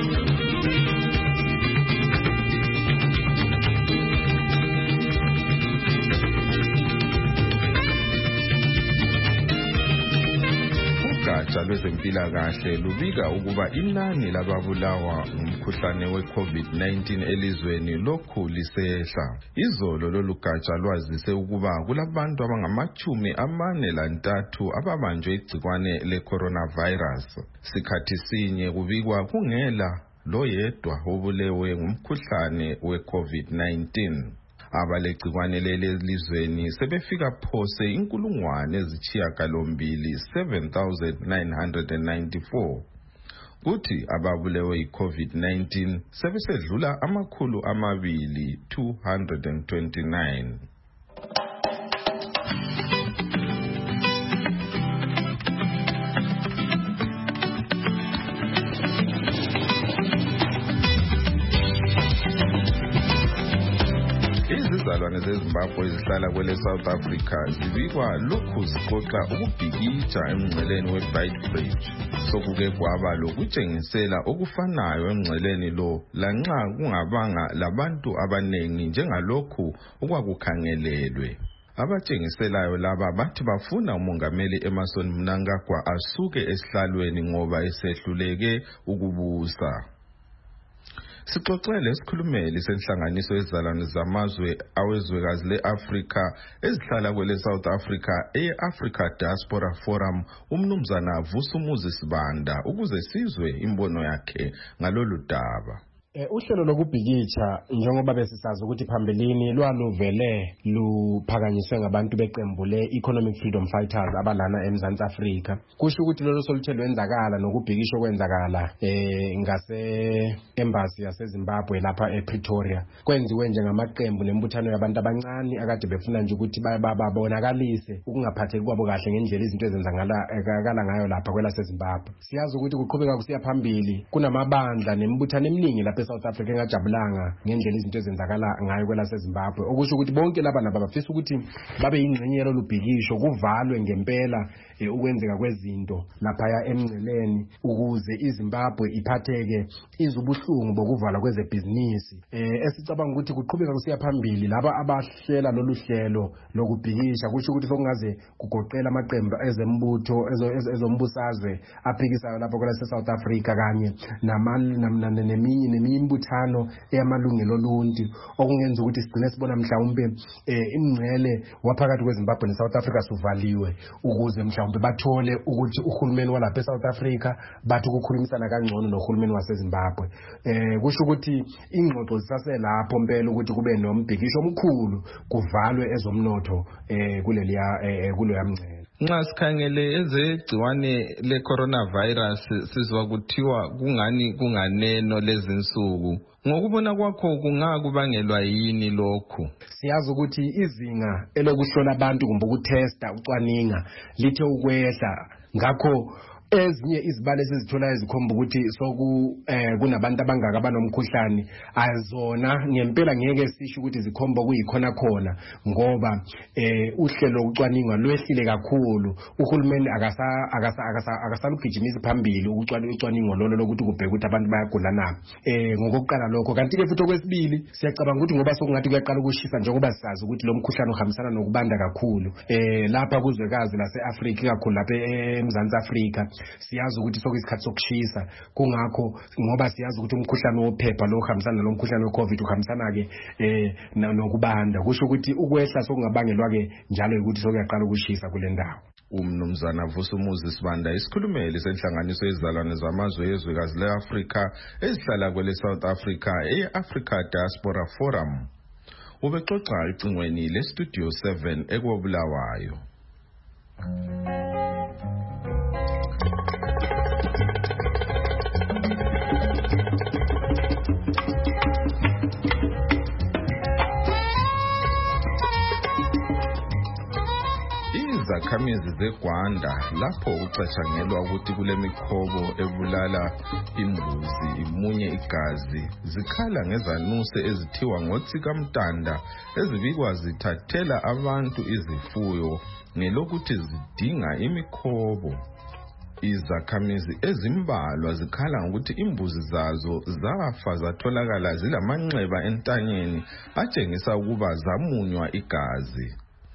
Ugatsha lwezempilakahle lubika ukuba inani lababulawa ngumkhuhlane we-COVID-19 elizweni lokhu lisehla. Izolo lolu gatsha lwazise ukuba kulabantu abangama-43 ababanjwe igcikwane le-coronavirus. Sikhathi sinye kubikwa kungela loyedwa obulewe ngumkhuhlane we-COVID-19. Abalegcikwane lelizweni sebefika phose 7,994. Kuthi ababulewe i-COVID-19 sebesedlula 229. Izizalwane zeZimbabwe ezihlala kwele South Africa zibikwa lokhu ziqoqa ukubhikitsha emngceleni we-Beitbridge. Sokuke kwaba lokutshengisela okufanayo emngceleni lo lanxa kungabanga labantu abanengi njengalokhu okwakukhangelelwe. Abatshengiselayo laba bathi bafuna umongameli Emmerson Mnangagwa asuke esihlalweni ngoba esehluleke ukubusa. Sixoxele isikhulumeli senhlanganiso yezizalwane zamazwe awezwekazi le-Afrika ezihlala kwele South Africa e-Africa Diaspora Forum umnumzana Vusumuzi Sibanda ukuze sizwe imbono yakhe ngalolu daba. Uhlelo lokubhikitsha njengoba besisazi ukuthi phambilini lwaluvele luphakanyiswe ngabantu beqembu le-Economic Freedom Fighters abalana eMzantsi Afrika. Kusho ukuthi lolu soluthe lwenzakala nokubhikisha okwenzakala ngase-embassy yaseZimbabwe lapha ePretoria. Kwenziwe njengamaqembu nembuthano yabantu abancane akade befuna nje ukuthi babonakalise ukungaphatheki kwabo kahle ngendlela izinto ezenzakala ngayo lapha kwelaseZimbabwe. Siyazi ukuthi kuqhubeka kusiya phambili kunamabandla nembuthano eminingi lapha South Africa engajabulanga ngendlela izinto ezenzakala ngayo kwelaseZimbabwe, okusho ukuthi bonke laba nabo bafisa ukuthi babe yingxenye yalo lubhikisho, kuvalwe ngempela ukwenzeka kwezinto laphaya emngceleni ukuze iZimbabwe iphatheke izubuhlungu bokuvalwa kwezebhizinisi. Esicabanga ukuthi kuqhubeka kusiya phambili laba abahlela lolu hlelo lokubhikisha, kusho ukuthi sokungaze kugoqela amaqembu ezembutho ezombusazwe aphikisayo lapho kwelase-South Africa kanye neminye imbuthano eyamalungelo oluntu, okungenza ukuthi sigcine sibona mhlawumbe imngcele waphakathi kweZimbabwe neSouth Africa suvaliwe ukuze mhlawumbe bathole ukuthi uhulumeni walapha eSouth Africa bathi ukukhulumisana kangcono nohulumeni waseZimbabwe. Kusho ukuthi ingxoxo zisaselapho mpela ukuthi kube nombhikisho omkhulu kuvalwe ezomnotho kuleya mngcele. Nxa sikhangele ezegciwane le-coronavirus sizwa kuthiwa kungani kunganeno lezinsuku. Ngokubona kwakho kungakubangelwa yini lokhu? Siyazi ukuthi izinga elokuhlola abantu kumbe ukutesta ucwaninga lithe ukwehla, ngakho ezinye izibalo esizithola ezikhomba ukuthi kunabantu abangaka abanomkhuhlane azona ngempela ngeke sisho ukuthi zikhomba kuyikhona khona, ngoba uhlelo lokucwaninga lwehlile kakhulu. Uhulumeni akasalugijimisi phambili ucwaningo lolo lokuthi kubheke ukuthi abantu bayagula na. Ngokokuqala lokho, kanti ke futhi okwesibili siyacabanga ukuthi ngoba sokungathi kuyaqala ukushisa njengoba sisazi ukuthi lo mkhuhlane uhambisana nokubanda kakhulu lapha kuzwekazi lase-Afrika, ikakhulu lapha eMzantsi Afrika. Siyazi ukuthi sokuyisikhathi sokushisa, kungakho ngoba siyazi ukuthi umkhuhlane wophepha lo uhambisana lo mkhuhlane we-COVID uhambisana ke nokubanda, kusho ukuthi ukwehla sokungabangelwa ke njalo ukuthi sokuyaqala ukushisa kule ndawo. Umnumzana Vusumuzi Sibanda, isikhulumeli senhlanganiso yezizalwane zamazwe ezwekazi le-Afrika ezihlala kwele South Africa e-Africa Diaspora Forum, ubexoxa icingweni le-Studio 7 eKobulawayo. Izakhamizi zeGwanda lapho kucatshangelwa ukuthi kule mikhobo ebulala imbuzi imunye igazi zikhala ngezanuse ezithiwa ngotsikamtanda ezibikwa zithathela abantu izifuyo ngelokuthi zidinga imikhobo. Izakhamizi ezimbalwa zikhala ngokuthi imbuzi zazo zafa zatholakala zilamanxeba entanyeni atshengisa ukuba zamunywa igazi.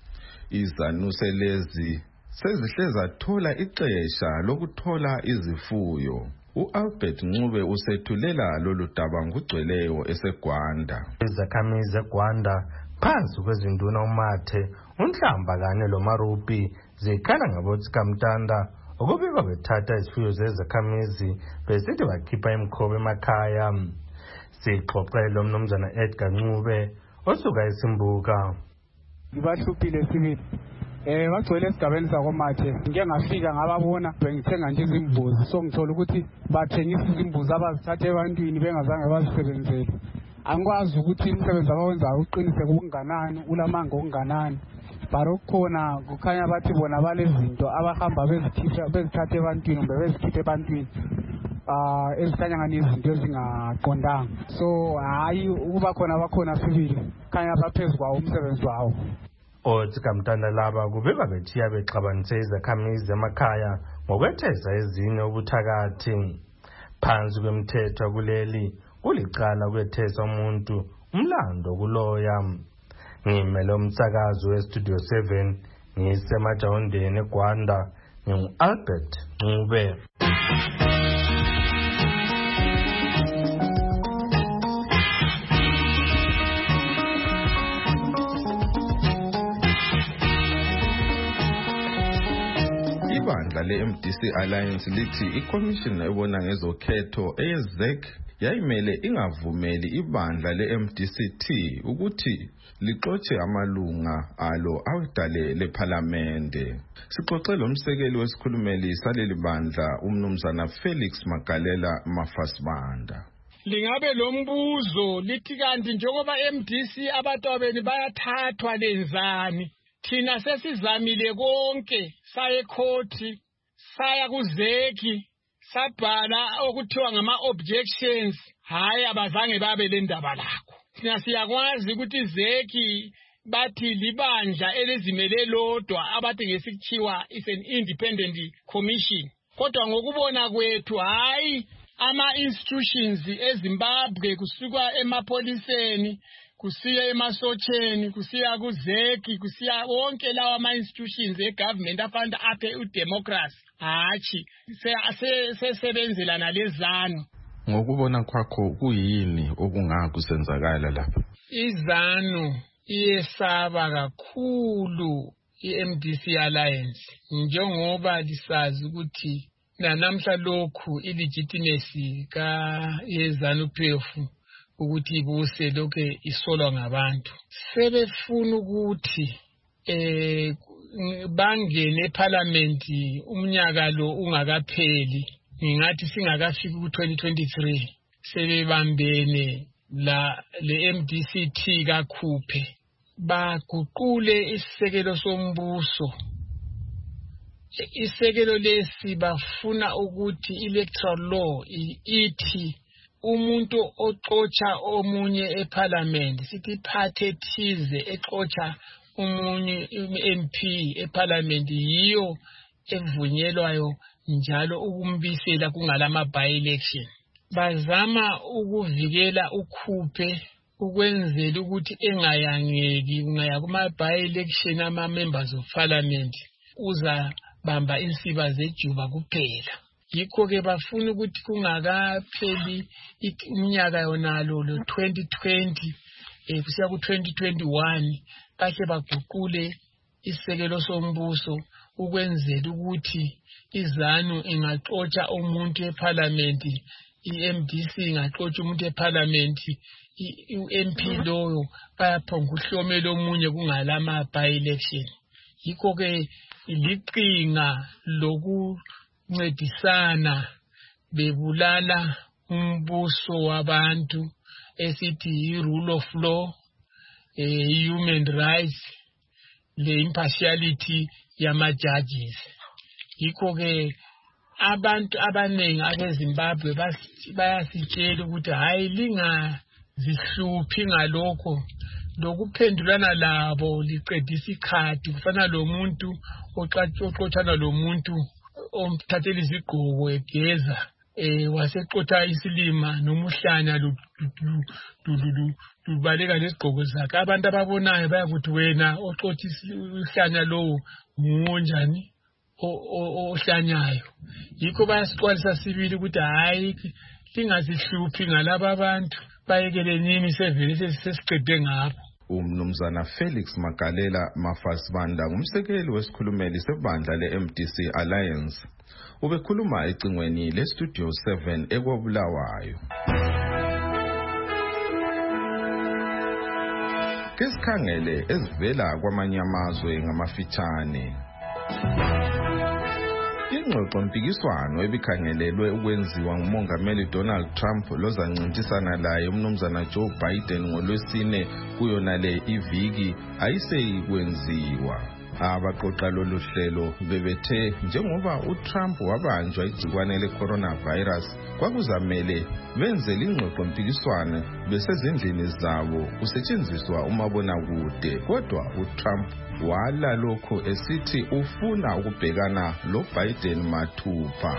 Izanuse lezi sezihle zathola ixesha lokuthola izifuyo. U-Albert Ncube usethulela lolu daba ngugcweleyo eseGwanda. Izakhamizi zeGwanda phansi kwezinduna uMathe, uNhlamba kanye loMarupi zikhala ngabotsikamtanda ukubikwa bethatha izifuyo zezakhamizi besithi bakhipha imikhobo emakhaya. Sixoxele umnumzana Edgar Ncube osuka eSimbuka. Ngibahluphile sibili. Bagcwele esigabeni sakoMathe. Ngike ngafika ngababona bengithenga nje izimbuzi, so ngithola ukuthi bathengisa izimbuzi abazithatha ebantwini bengazange bazisebenzele. Angikwazi ukuthi umsebenzi abawenzayo uqinise kunganani, ulamanga okunganani. Barokhona kukhanya bathi bona balezinto abahamba bezithatha ebantwini kumbe bezikhipha ebantwini ezikhanya ngani izinto ezingaqondanga. So hayi ukuba khona bakhona sibili khanya baphezulu kwawo umsebenzi wawo. Otsikamtanda laba kubikwa bethiya bexabanise izakhamizi emakhaya ngokwetheza ezinye ubuthakathi. Phansi kwemthetho kuleli kulicala ukwethesa umuntu umlando kuloya. Ngimele umsakazo weStudio 7 ngisemajawundeni eGwanda, ngingu-Albert Ncube. Ibandla le-MDC Alliance lithi ikomishini ebona ngezokhetho eyeZEC yayimele ingavumeli ibandla le-MDC-T ukuthi lixotshe amalunga alo awedale lephalamende. Sixoxe lo msekeli wesikhulumeli saleli bandla umnumzana Felix Magalela Mafasibanda. Lingabe lo mbuzo lithi kanti njengoba MDC abatwabeni bayathathwa lenzani? Thina sesizamile konke, saye ekhoti, saya kuZEC, sabhala okuthiwa ngama-objections, hayi abazange babe le ndaba lakho. Thina siyakwazi ukuthi ZEC bathi libandla elizimele lodwa abathi ngesikuthiwa is an independent commission. Kodwa ngokubona kwethu hayi ama-institutions eZimbabwe kusuka emapoliseni, kusiya emasotsheni, kusiya kuZEC, kusiya wonke lawa ama-institutions e-government afanda aphe udemocracy. Hatshi, sesebenzela nalezanu. Ngokubona kwakho kuyini okungakusenzakala lapha? Izanu iyesaba kakhulu i-MDC Alliance njengoba lisazi ukuthi namhla lokhu ilegitimacy ka-ZANU PF ukuthi ibuse lokho isolwa ngabantu. Sebefuna ukuthi bangene eParliament umnyaka lo ungakapheli, ngingathi singakafiki ku-2023 sebebambene le MDC-T kakhuphe baguqule isisekelo sombuso. Isekelo lesi bafuna ukuthi electoral law ithi umuntu oxotsha omunye eParliament, sithi party ethize exotsha umunye MP eParliament yiyo evunyelwayo njalo ukumbisela kungalama by-election. Bazama ukuvikela ukhuphe ukwenzela ukuthi engayangeki ungaya kuma by-election ama-members of parliament uzabamba insiba zejuba kuphela. Yikho-ke bafuna ukuthi kungakapheli umnyaka yonalo lo 2020 kusiya ku-2021 kahle baguqule isekelo sombuso ukwenzela ukuthi izanu ingaxotsha umuntu eParliament, iMDC ingaxotsha umuntu eParliament, uMP loyo bayaphonga uhlomela omunye kungalama by-election. Yikho-ke liqinga lokuncedisana bebulala umbuso wabantu esithi rule of law, human rights, le impartiality yama-judges. Yikho-ke abantu abaningi abeZimbabwe bayasitshela ukuthi hayi lingazihluphi ngalokho, lokuphendulana labo liqedisa ikhadi. Kufana lo muntu oxotshana lo muntu omthathela izigqoko egeza waseqotha isilima nomuhlanya lubaleka lesigqoko zakhe. Abantu ababonayo bayakuthi wena oxotha isihlanya lowo ngonjani ohlanyayo. Yikho bayasixwalisa sibili ukuthi hayi lingazihluphi ngalaba abantu, bayekele nini sevele sesiqede ngabo. Umnumzana Felix Magalela Mafasibanda ngumsekeli wesikhulumeli sebandla le-MDC Alliance. Ubekhuluma ecingweni le-Studio 7 eKobulawayo. Kesikhangele ezivela kwamanye amazwe ngamafitshane. Ingxoxo-mpikiswano ebikhangelelwe ukwenziwa nguMongameli Donald Trump lozancintisana laye umnumzana Joe Biden ngolwesine kuyonale iviki ayiseyikwenziwa. Abaqoqa lolu hlelo bebethe njengoba uTrump wabanjwa igcikwane le-coronavirus kwakuzamele benze ingxoxo-mpikiswano besezindlini zabo kusetshenziswa umabonakude. Kodwa uTrump wala lokho esithi ufuna ukubhekana loBiden mathupha.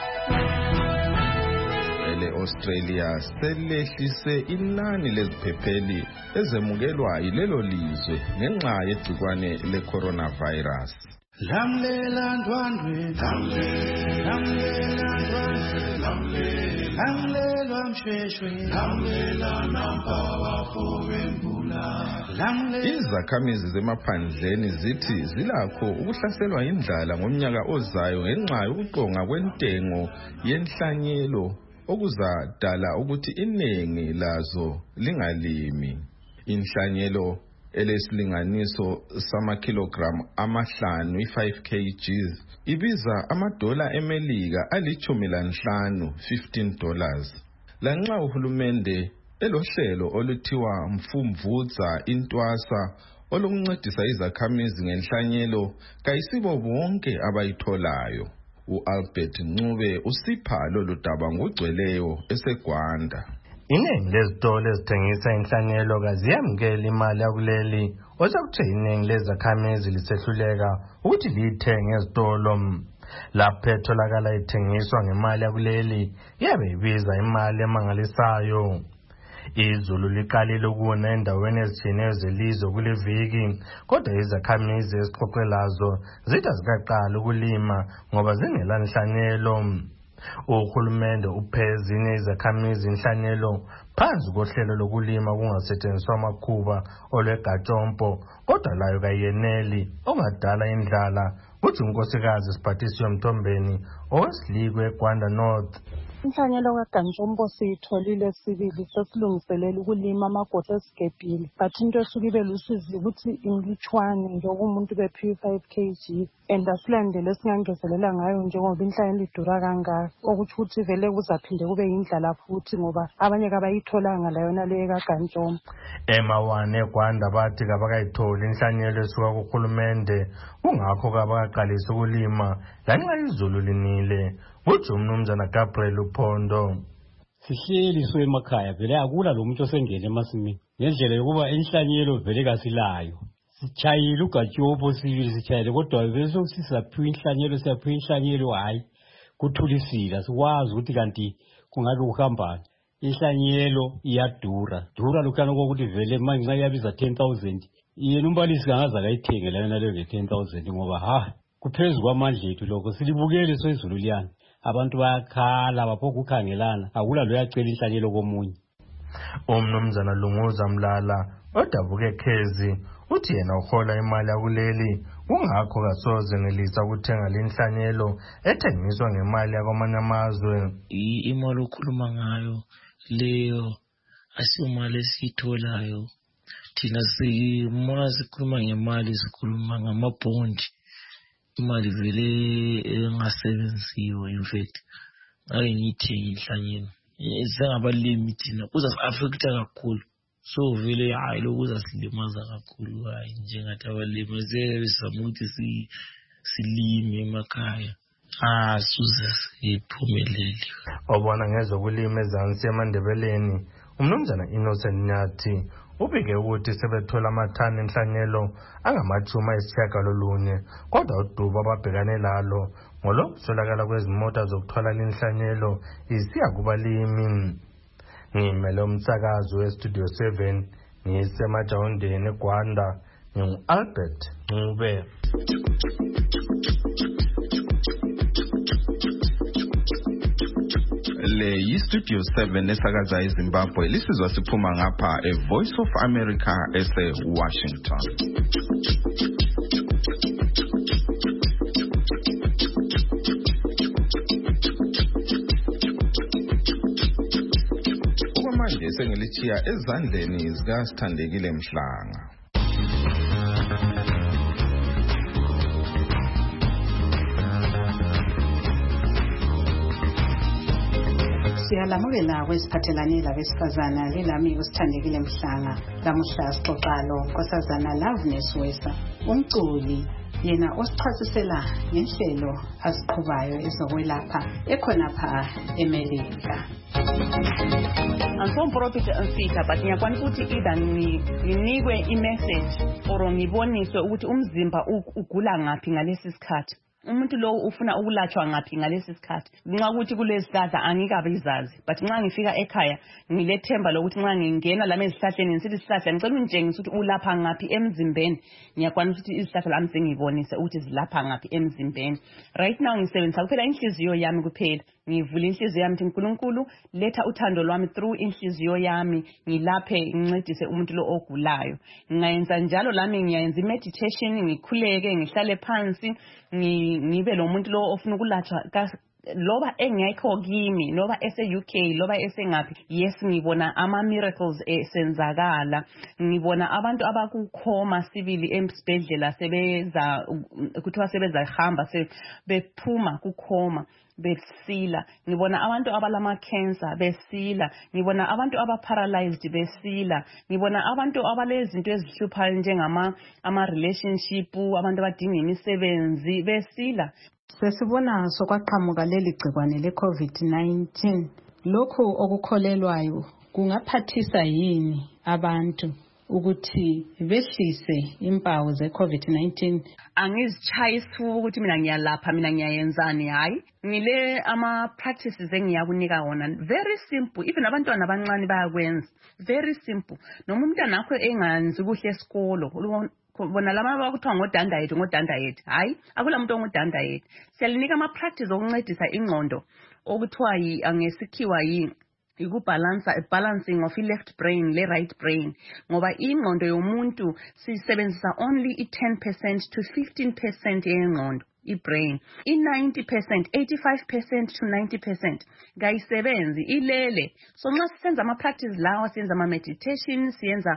Australia selehlise inani leziphepheli ezemukelwa yilelo lizwe ngenxa yegcikwane le-coronavirus. Lamlela ndwandwe, lamlela ndwandwe, lamlela mshweshwe, lamlela nampawa fowembula. Izakhamizi zemaphandleni zithi zilakho ukuhlaselwa indlala ngomnyaka ozayo ngenxa yokuqonga kwentengo yenhlanyelo okuzadala ukuthi iningi lazo lingalimi. Inhlanyelo elesilinganiso sama-kilogram amahlanu, 5 kgs, ibiza $15 $15. Lanxa uhulumende elohlelo oluthiwa Mfumvudza Intwasa olokuncedisa izakhamizi ngenhlanyelo kayisibo bonke abayitholayo. U-Albert Ncube usipha lolu daba ngogcweleyo eseGwanda. Iningi lezitolo ezithengisa inhlanyelo kaziyamukela imali yakuleli osakuthe iningi lezakhamizi lisehluleka ukuthi liyithenge ezitolo. Lapho etholakala ithengiswa ngemali yakuleli yabe ibiza imali emangalisayo. Izulu liqalile ukuna endaweni ezitshiyeneyo zelizwe kule viki, kodwa izakhamizi ezixoxe lazo zithi azikaqali ukulima ngoba zingela nhlanyelo. Uhulumende uphe ezinye izakhamizi inhlanyelo phansi kohlelo lokulima kungasetshenziswa amakhuba olwegatshompo, kodwa layo kayeneli ongadala indlala, kuthi unkosikazi Siphathisiwe Mthombeni owesilikwe eGwanda North. Inhlanyelo kaGantshombo siyitholile sibili sesilungiselela ukulima amagoda esigebhile, but into esuke ibe lusizi ukuthi imlutshwane njengoba umuntu bephiwe 5 kg and asilandele esingangezelela ngayo njengoba inhlanyelo idura kangaka, okuthi ukuthi vele kuzaphinde kube yindlala futhi ngoba abanye kabayitholanga layona leyo kaGantshombo. Emawane eGwanda bathi kabakayitholi inhlanyelo esuka kuhulumende, kungakho kabakaqalisa ukulima lanxa izulu linile. Uthi umnumzana Gabriel Uphondo. Sihleli emakhaya vele akula lo muntu osengena emasimini ngendlela yokuba inhlanyelo vele kasilayo. Sichayile uGatshombo sibili sichayile kodwa vele sokusisaphiwa inhlanyelo hayi kuthulisile sikwazi ukuthi kanti kungabe uhambana. Inhlanyelo iyadura lokana ukuthi vele manje nxa yabiza 10,000 yena umbalisi kangaza kayithenge lana leyo nge-10,000 ngoba kuphezulu kwamandla ethu lokho silibukele izulu liyana. Abantu bayakhala baphoka ukhangelana akula lo yacela inhlanyelo komunye. Umnumzana Lunguza Mlala odabuke Khezi uthi yena uhola imali yakuleli kungakho kasoze ngelisa ukuthenga lenhlanyelo ethengiswa ngemali yakwamanye amazwe. Imali okhuluma ngayo leyo asiyimali esiyitholayo thina sikhuluma ngemali sikhuluma ngamabhondi. Imali vele engasebenziyo in fact ngake ngiyithenge inhlanyelo sengabalimi thina kuza-affecta kakhulu, so vele hayi lokhu kuzasilimaza kakhulu hayi njengathi abalimi sizama ukuthi silime emakhaya suze siphumelele. Obona ngezokulima ezansi eMandebeleni umnumzana Innocent Nyathi ubike ukuthi sebethola amathani enhlanyelo angama-90, kodwa udubo ababhekane lalo ngolokuswelakala kwezimota zokuthwala lenhlanyelo isiya kubalimi. Ngimele umsakazo weStudio 7 ngisemajawundeni eGwanda, ngingu-Albert Ncube. Le yiStudio 7 esakaza eZimbabwe, lisizwa siphuma ngapha eVoice of America ese-Washington. Okwamanje sengilithiya ezandleni zikaSithandekile Mhlanga. Siyalamukela kwesiphathelane labesifazana lilami uSithandekile Mhlanga. Lamuhla sixoxa lonkosazana Loveness Wesa, umculi yena osichasisela ngenhlelo aziqhubayo ezokwelapha ekhonapha eMelika. Angisomprophet ansitha but ngiyakwanisa ukuthi either nginikwe i-message or ngiboniswe ukuthi umzimba ugula ngaphi ngalesi sikhathi. Umuntu lo ufuna ukulatshwa ngaphi ngalesi sikhathi. Nxa ukuthi kulezihlahla angikabe izazi, but nxa ngifika ekhaya ngilethemba lokuthi nxa ngingena lami ezihlahleni ngisithi isihlahla ngicela ungitshengise ukuthi ulapha ngaphi emzimbeni, ngiyakwanisa ukuthi izihlahla lami sengibonise ukuthi zilapha ngaphi emzimbeni. Right now ngisebenzisa kuphela inhliziyo yami kuphela. Ngivula inhliziyo yami, uNkulunkulu letha uthando lwami through inhliziyo yami ngilaphe ngincedise umuntu lo ogulayo. Ngayenza njalo lami ngiyenza meditation, ngikhuleke ngihlale phansi ngibe lo muntu lo ofuna ukulatshwa loba engekho kimi loba ese-UK loba esengaphi. Yes, ngibona ama-miracles esenzakala. Ngibona abantu abakukhoma sibili esibhedlela sebeza kuthiwa sebezahamba bephuma kukhoma. besila, ngibona abantu abalama-cancer besila, ngibona abantu aba-paralyzed besila, ngibona abantu abalezinto ezihluphayo njengama-relationship, abantu abadinga imisebenzi besila. Sesibona sokwaqhamuka leli gcikwane le-COVID-19. Lokhu okukholelwayo kungaphathisa yini abantu ukuthi behlise impawu ze-COVID-19? Angizitshayisi ukuthi mina ngiyalapha, mina ngiyayenzani, hayi. Ngile ama-practices engiyakunika wona. Very simple. Even abantwana abancane bayakwenza. Very simple. Noma umntwana wakho enganzi kuhle esikolo, bona lama bakuthiwa ngodanda yethu, hayi, akula muntu ongodanda yethu. Siyalinika ama-practice okuncedisa ingqondo okuthiwa ngesikhiwa balancing of left brain le right brain, ngoba ingqondo yomuntu sisebenzisa only 10% to 15% yengqondo i-brain, i-90%, 85% to 90% kayisebenzi ilele. So nxa sisenza ama-practice lawa, siyenza ama-meditation,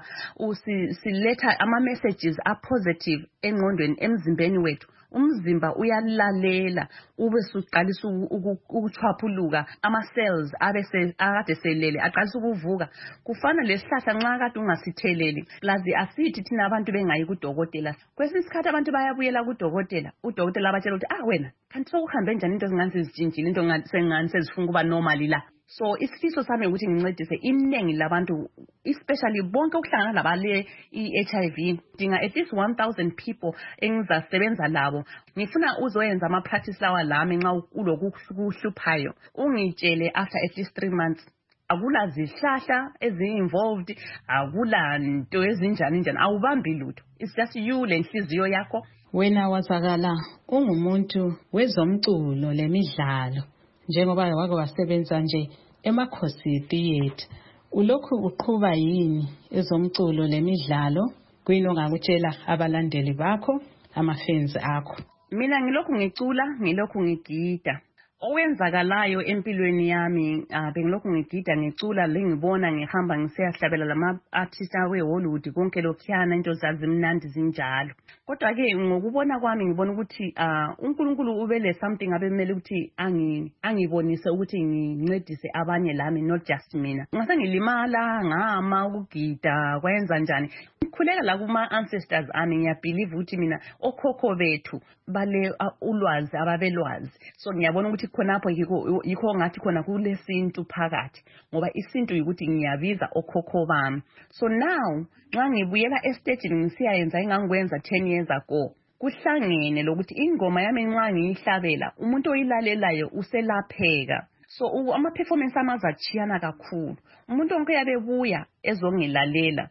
siletha ama-messages a-positive engqondweni, emzimbeni wethu, umzimba uyalalela, ube suqalisa ukuchwaphuluka, ama-cells akade selele aqalisa ukuvuka. Kufana lesihlahla nxa kade ungasitheleli, plus asithi thina abantu bengayi kudokotela. Kwesinye isikhathi abantu bayabuyela kudokotela, udokotela abatshela ukuthi wena kanti sokuhambe njani into ezingani sezitshintshile, into sengani sezifuna ukuba normal la. So isifiso sami ukuthi ngincedise iningi labantu, especially bonke ukuhlangana labale i-HIV, dinga at least 1,000 people engizasebenza labo. Ngifuna uzoyenza ama-practice lawa lami nxa ulokuhluphayo, ungitshele after at least 3 months. Akula zihlahla ezi-involved, akula nto ezinjani, awubambi lutho. It's just you lenhliziyo yakho. Wena wazakala ungumuntu wezomculo lemidlalo, njengoba wake wasebenza nje emakhosi theatre. Ulokhu uqhuba yini ezomculo lemidlalo? Kuyini ongakutshela abalandeli bakho, ama-fans akho? Mina ngilokhu ngicula, ngilokhu ngigida. Owenzakalayo empilweni yami, bengilokhu ngigida, ngicula, lengibona ngihamba ngisiyahlabela lama-artist awe-Hollywood, konke lokhuyana, into zazimnandi zinjalo. Kodwa-ke ngokubona kwami ngibona ukuthi uNkulunkulu ubele something abemele ukuthi angibonise ukuthi ngincedise abanye lami, not just mina. Ngase ngilimala, ngama ukugida, kwenza njani. Ngikhuleka la kuma-ancestors ami, ngiyabhilive ukuthi mina okhokho bethu bale ulwazi ababelwazi. So ngiyabona ukuthi khonapho yikho ngathi khona kulesintu phakathi, ngoba isintu ukuthi ngiyabiza okhokho bami. So now nxa ngibuyela estage ngisiyayenza engangikwenza 10 years ago, kuhlangene lokuthi ingoma yami nxa ngiyihlabela umuntu oyilalelayo uselapheka. So ama-performance amazachiyana kakhulu. Umuntu onke yabebuya ezongilalela,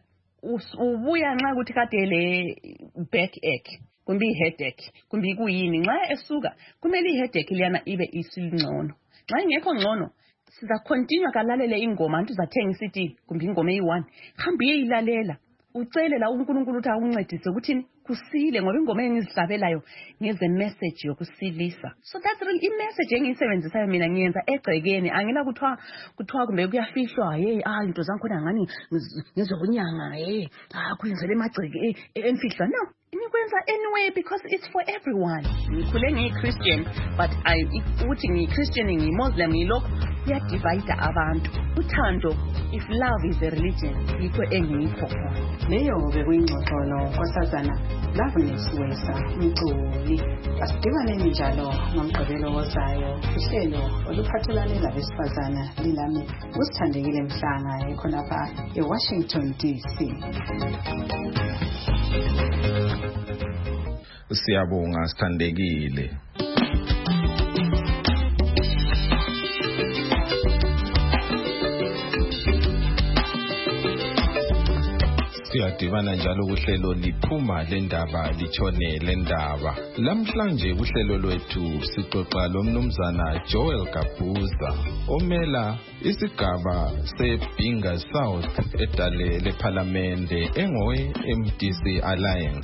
ubuya nxa ukuthi kade le backache, kumbe i-headache, kumbe kuyini, nxa esuka kumele i-headache liyana ibe isingcono. Nxa ingekho ngcono, siza continue kalalele ingoma, antu zathenga isithi kumbe ingoma eyi-1, hambe uyeyilalela, ucele la uNkulunkulu ukuthi akuncedise ukuthi kusile, ngoba ingoma engizihlabelayo ngeze message yokusilisa. So that's really i-message engiyisebenzisayo mina, ngiyenza egcekeni, angina kuthiwa kumbe kuyafihlwa, into zangikhona ngani ngezokunyanga, kuyenzele emagceke emfihlwa. No, ngikwenza anyway because it's for everyone. Ngikhule ngiyi-Christian, but ukuthi ngiyi-Christian, ngiyi-Muslim, ngilokhu kuyadivide abantu. Uthando, if love is a religion, yikho engiyikho khona. Leyo bekuyingxoxo nonkosazana Loveness Wesa Mculi. Asidibane njalo ngomgqibelo wozayo, uhlelo oluphathelane labesifazana lilami uSithandekile Mhlanga ekhonapha eWashington DC. Siyabonga Sithandekile. Siyadibana njalo kuhlelo liphuma lendaba litshone lendaba. Lamhlanje kuhlelo lwethu sixoxa lomnumzana Joel Gabuza omela isigaba seBinga South edale leParliamente engowe MDC Alliance.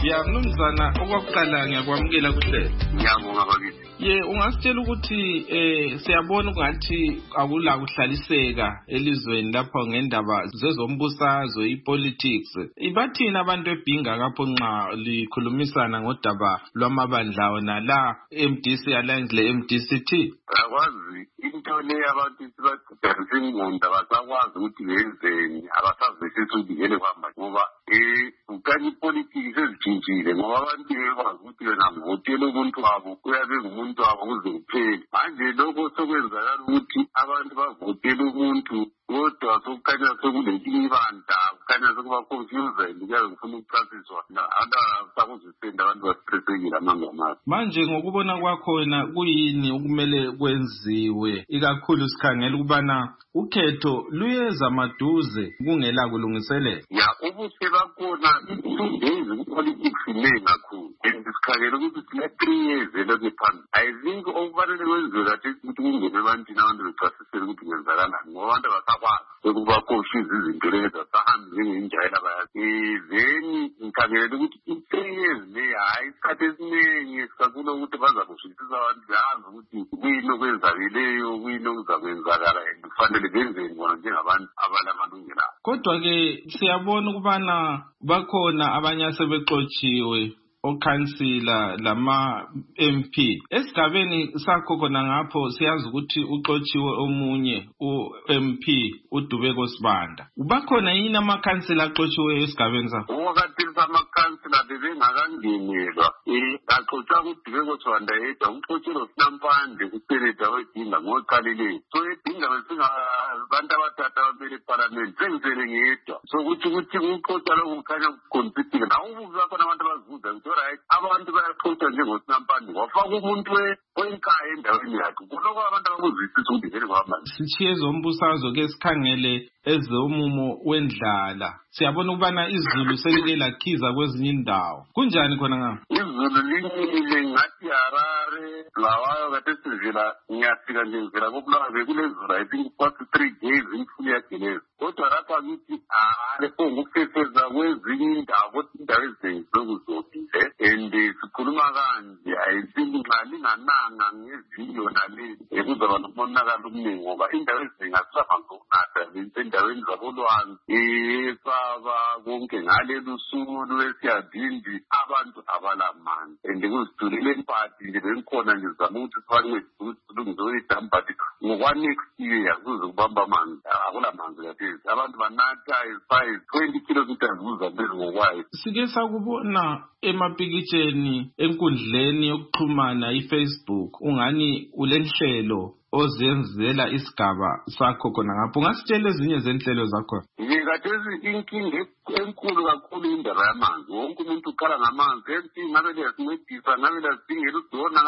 Ya mnumzana okwakuqala ngiyakwamukela kuhle. Ngiyabonga bakithi. Ye ungasitshela ukuthi siyabona ukuthi akula kuhlaliseka elizweni lapho ngendaba zezombusazwe ipolitics. Ibathina abantu ebhinga kapho nxa likhulumisana ngodaba lwamabandla wona la MDC Alliance le MDCT. Akwazi into le abantu sibacidarisa ingqondo abasakwazi ukuthi benzeni abasazwisisi ukuthi ngene kwamba ngoba ukanye ipolitiki sezitshintshile ngoba abantu bekwazi ukuthi wena ngivotele umuntu wabo uyabe ngumuntu wabo kuze kuphele. Manje lokho sokwenzakala ukuthi abantu bavotele umuntu kodwa sokukhanya sekulenkinga ibanda kukhanya sekuba confused kuyabe ngifuna ukuchasiswa abantu abasakuzwisenda abantu basipresekile amangamazi. Manje ngokubona kwakho wena kuyini okumele kwenziwe ikakhulu sikhangela ukubana ukhetho luyeza maduze kungela kulungiselela? Ya ubuhle bakhona izinto politics inengi kakhulu sikhangela ukuthi sile 3 years eloke phambili. I think okufanele kwenziwe kathi ukuthi kungene ebantwini abantu bechasisele ukuthi kwenzakalani ngoba abantu abasakwazi ukuba koshiza izinto lezi asahambi njengenjayela bayazi. Then ngikhangelela ukuthi i-3 years le hayi isikhathi esiningi sikakhulu ukuthi bazakushishisa abantu bayazi ukuthi kuyini okwenzakeleyo kuyini okuzakwenzakala and kufanele benzeni bona njengabantu abalamalungelo. Kodwa-ke siyabona ukubana bakhona abanye asebexotshiwe okhansila lama MP. Esigabeni sakho khona ngapho siyazi ukuthi uxotshiwe omunye uMP uDubeko Sibanda. Ubakhona yini amakhansila axotshiweyo esigabeni sakho? Wakati amakhansila bebengakangenelwa axotsha uDubeko Sibanda yedwa uxotshelwe Sinampande kuseneta wedinga ngoqalile. So edinga besingabantu abathatha abamele eParliament sengizele ngedwa. So ukuthi ukuxotsha lokho kukhanya kuconflicting. Nawo ubuza khona abantu abazibuza right abantu bayaxotsha njengosinampande wafaka umuntu wenkaya endaweni yakhe kuloko abantu abakuzwisisa ukuthi ngene kwahamba. Sithiye zombusazwe ke sikhangele ezomumo wendlala siyabona ukubana izulu selike lakhiza kwezinye indawo kunjani khona ngapha? Izulu linile ngathi Harare lawayo kade sivela ngiyafika nje ngivela koBulawayo bekulezulu I think past 3 days imfula yageleza kodwa lapha ngithi ngokufefeza kwezinye indawo indawo ezinengi sokuzobile and sikhuluma kanje I think nxa lingananga ngevidiyo nale kuzaba nomonakalo omningi ngoba indawo ezinengi asisahambi ukunatha endaweni zabolwandle esaba konke ngalelu suku lwesiyadindi abantu abalamanzi and kuzidulile imphathi nje bengikhona nje zama ukuthi sifanele silungize idampa ngokwa-next year kuze kubamba amanzi akulamanzi kathesi abantu banatha as far as 20 kilometers kuza bezi ngokwayo. Sike sakubona emapikitsheni enkundleni yokuxhumana iFacebook ungani ulenhlelo ozenzela isigaba sakho khona ngapho ungasitshela ezinye zenhlelo zakho? Ngikathesi inkinga enkulu kakhulu indaba yamanzi wonke umuntu ukhala ngamanzi emthini ngabe liyasincedisa ngabe liyasingela udona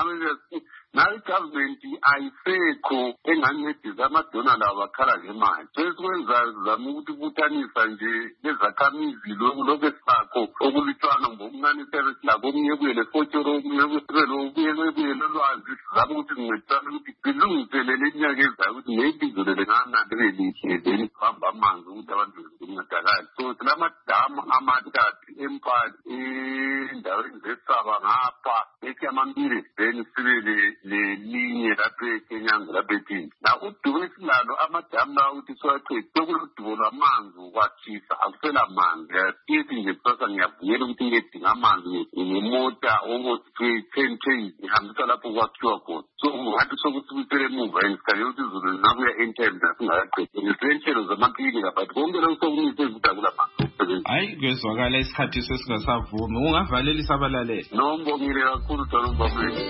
ngabe government ayisekho engancedisa amadona lawo bakhala ngemali. Sesikwenza sizama ukuthi buthanisa nje lezakhamizi lokhu esakho okulutshwana ngokuncane sebesilakho omunye kuyele fotshoro omunye kuyele lwazi sizama ukuthi sincedisane ukuthi silungiselele iminyaka ezayo ukuthi ngebizo lelenganandi belihle then kuhamba amanzi ukuthi abantu bezincedakale. So silamadamu amathathu emphathi endaweni zesaba ngapha eKyamambili then sibe lelinye lapho eKenyango lapho ethini na udubo esilalo amadamu lawo ukuthi siwaqede sokuludubo lwamanzi ukwatshisa akusela manzi yasithi nje kusasa ngiyavuyela ukuthi ngedinga amanzi ngemota almost 10 trains ihambisa lapho kwakhiwa khona. So ngathi sokuthi bisele emuva ngisikhalela ukuthi izulu lingabuya entime nasingakaqedi ngesenhlelo zamaklinika but konke lokho sokumise ukuthi akulamanzi. Hayi kwezwakala isikhathi sesingasavumi ungavalelisa abalaleli. Nombongile kakhulu Tolombakwethu.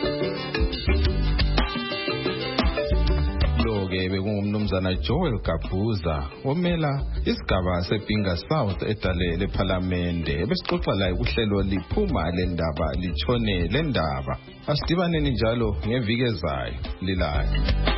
Lo-ke bekungumnumzana Joel Gabhuza omela isigaba seBhinga South edale lephalamende ebesixoxa laye kuhlelo liphuma lendaba litshone lendaba. Asidibaneni njalo ngeviki ezayo lilale.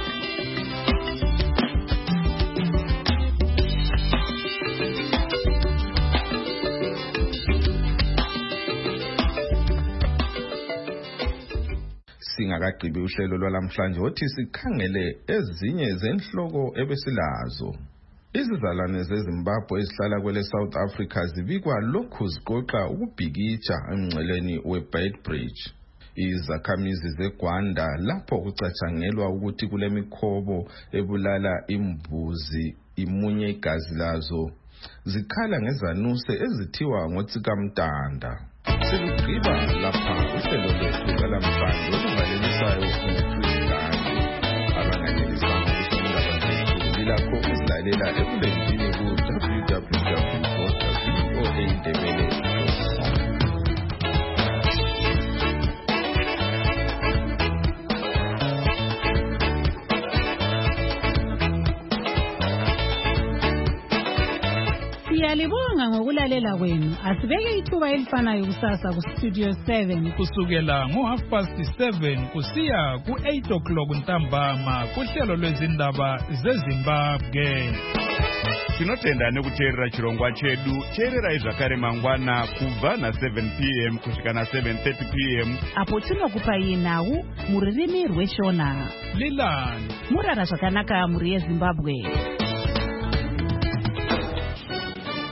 Singakagqibi uhlelo lwalamhlanje othi sikhangele ezinye zenhloko ebesilazo. Izizalwane zeZimbabwe ezihlala kwele South Africa zibikwa lokhu ziqoqa ukubhikitsha emngceleni weBeitbridge. Izakhamizi zeGwanda lapho kucatshangelwa ukuthi kule mikhobo ebulala imbuzi imunye igazi lazo zikhala ngezanuse ezithiwa ngotsikamtanda. Sikugqiba lapha uhlelo lwethu lalamhlanje olungalelisayo uKristiani abanganelisanga ukuzindaba zethu lilakho uzilalela ebulenjini ku-www.voaindebele.com. Siyalibonga ngokulalela kwenu. Asibeke ithuba elifanayo kusasa ku-Studio 7 kusukela ngo7:30 kusiya ku8 ntambama kuhlelo lwezindaba zeZimbabwe. Tinotenda nekuteerera chirongwa chedu. Teererai zvakare mangwana kubva na7 p.m. kusvika na7:30 p.m. apo tinokupai nhau muririmi rweshona. Lilani murara zvakanaka muri yeZimbabwe.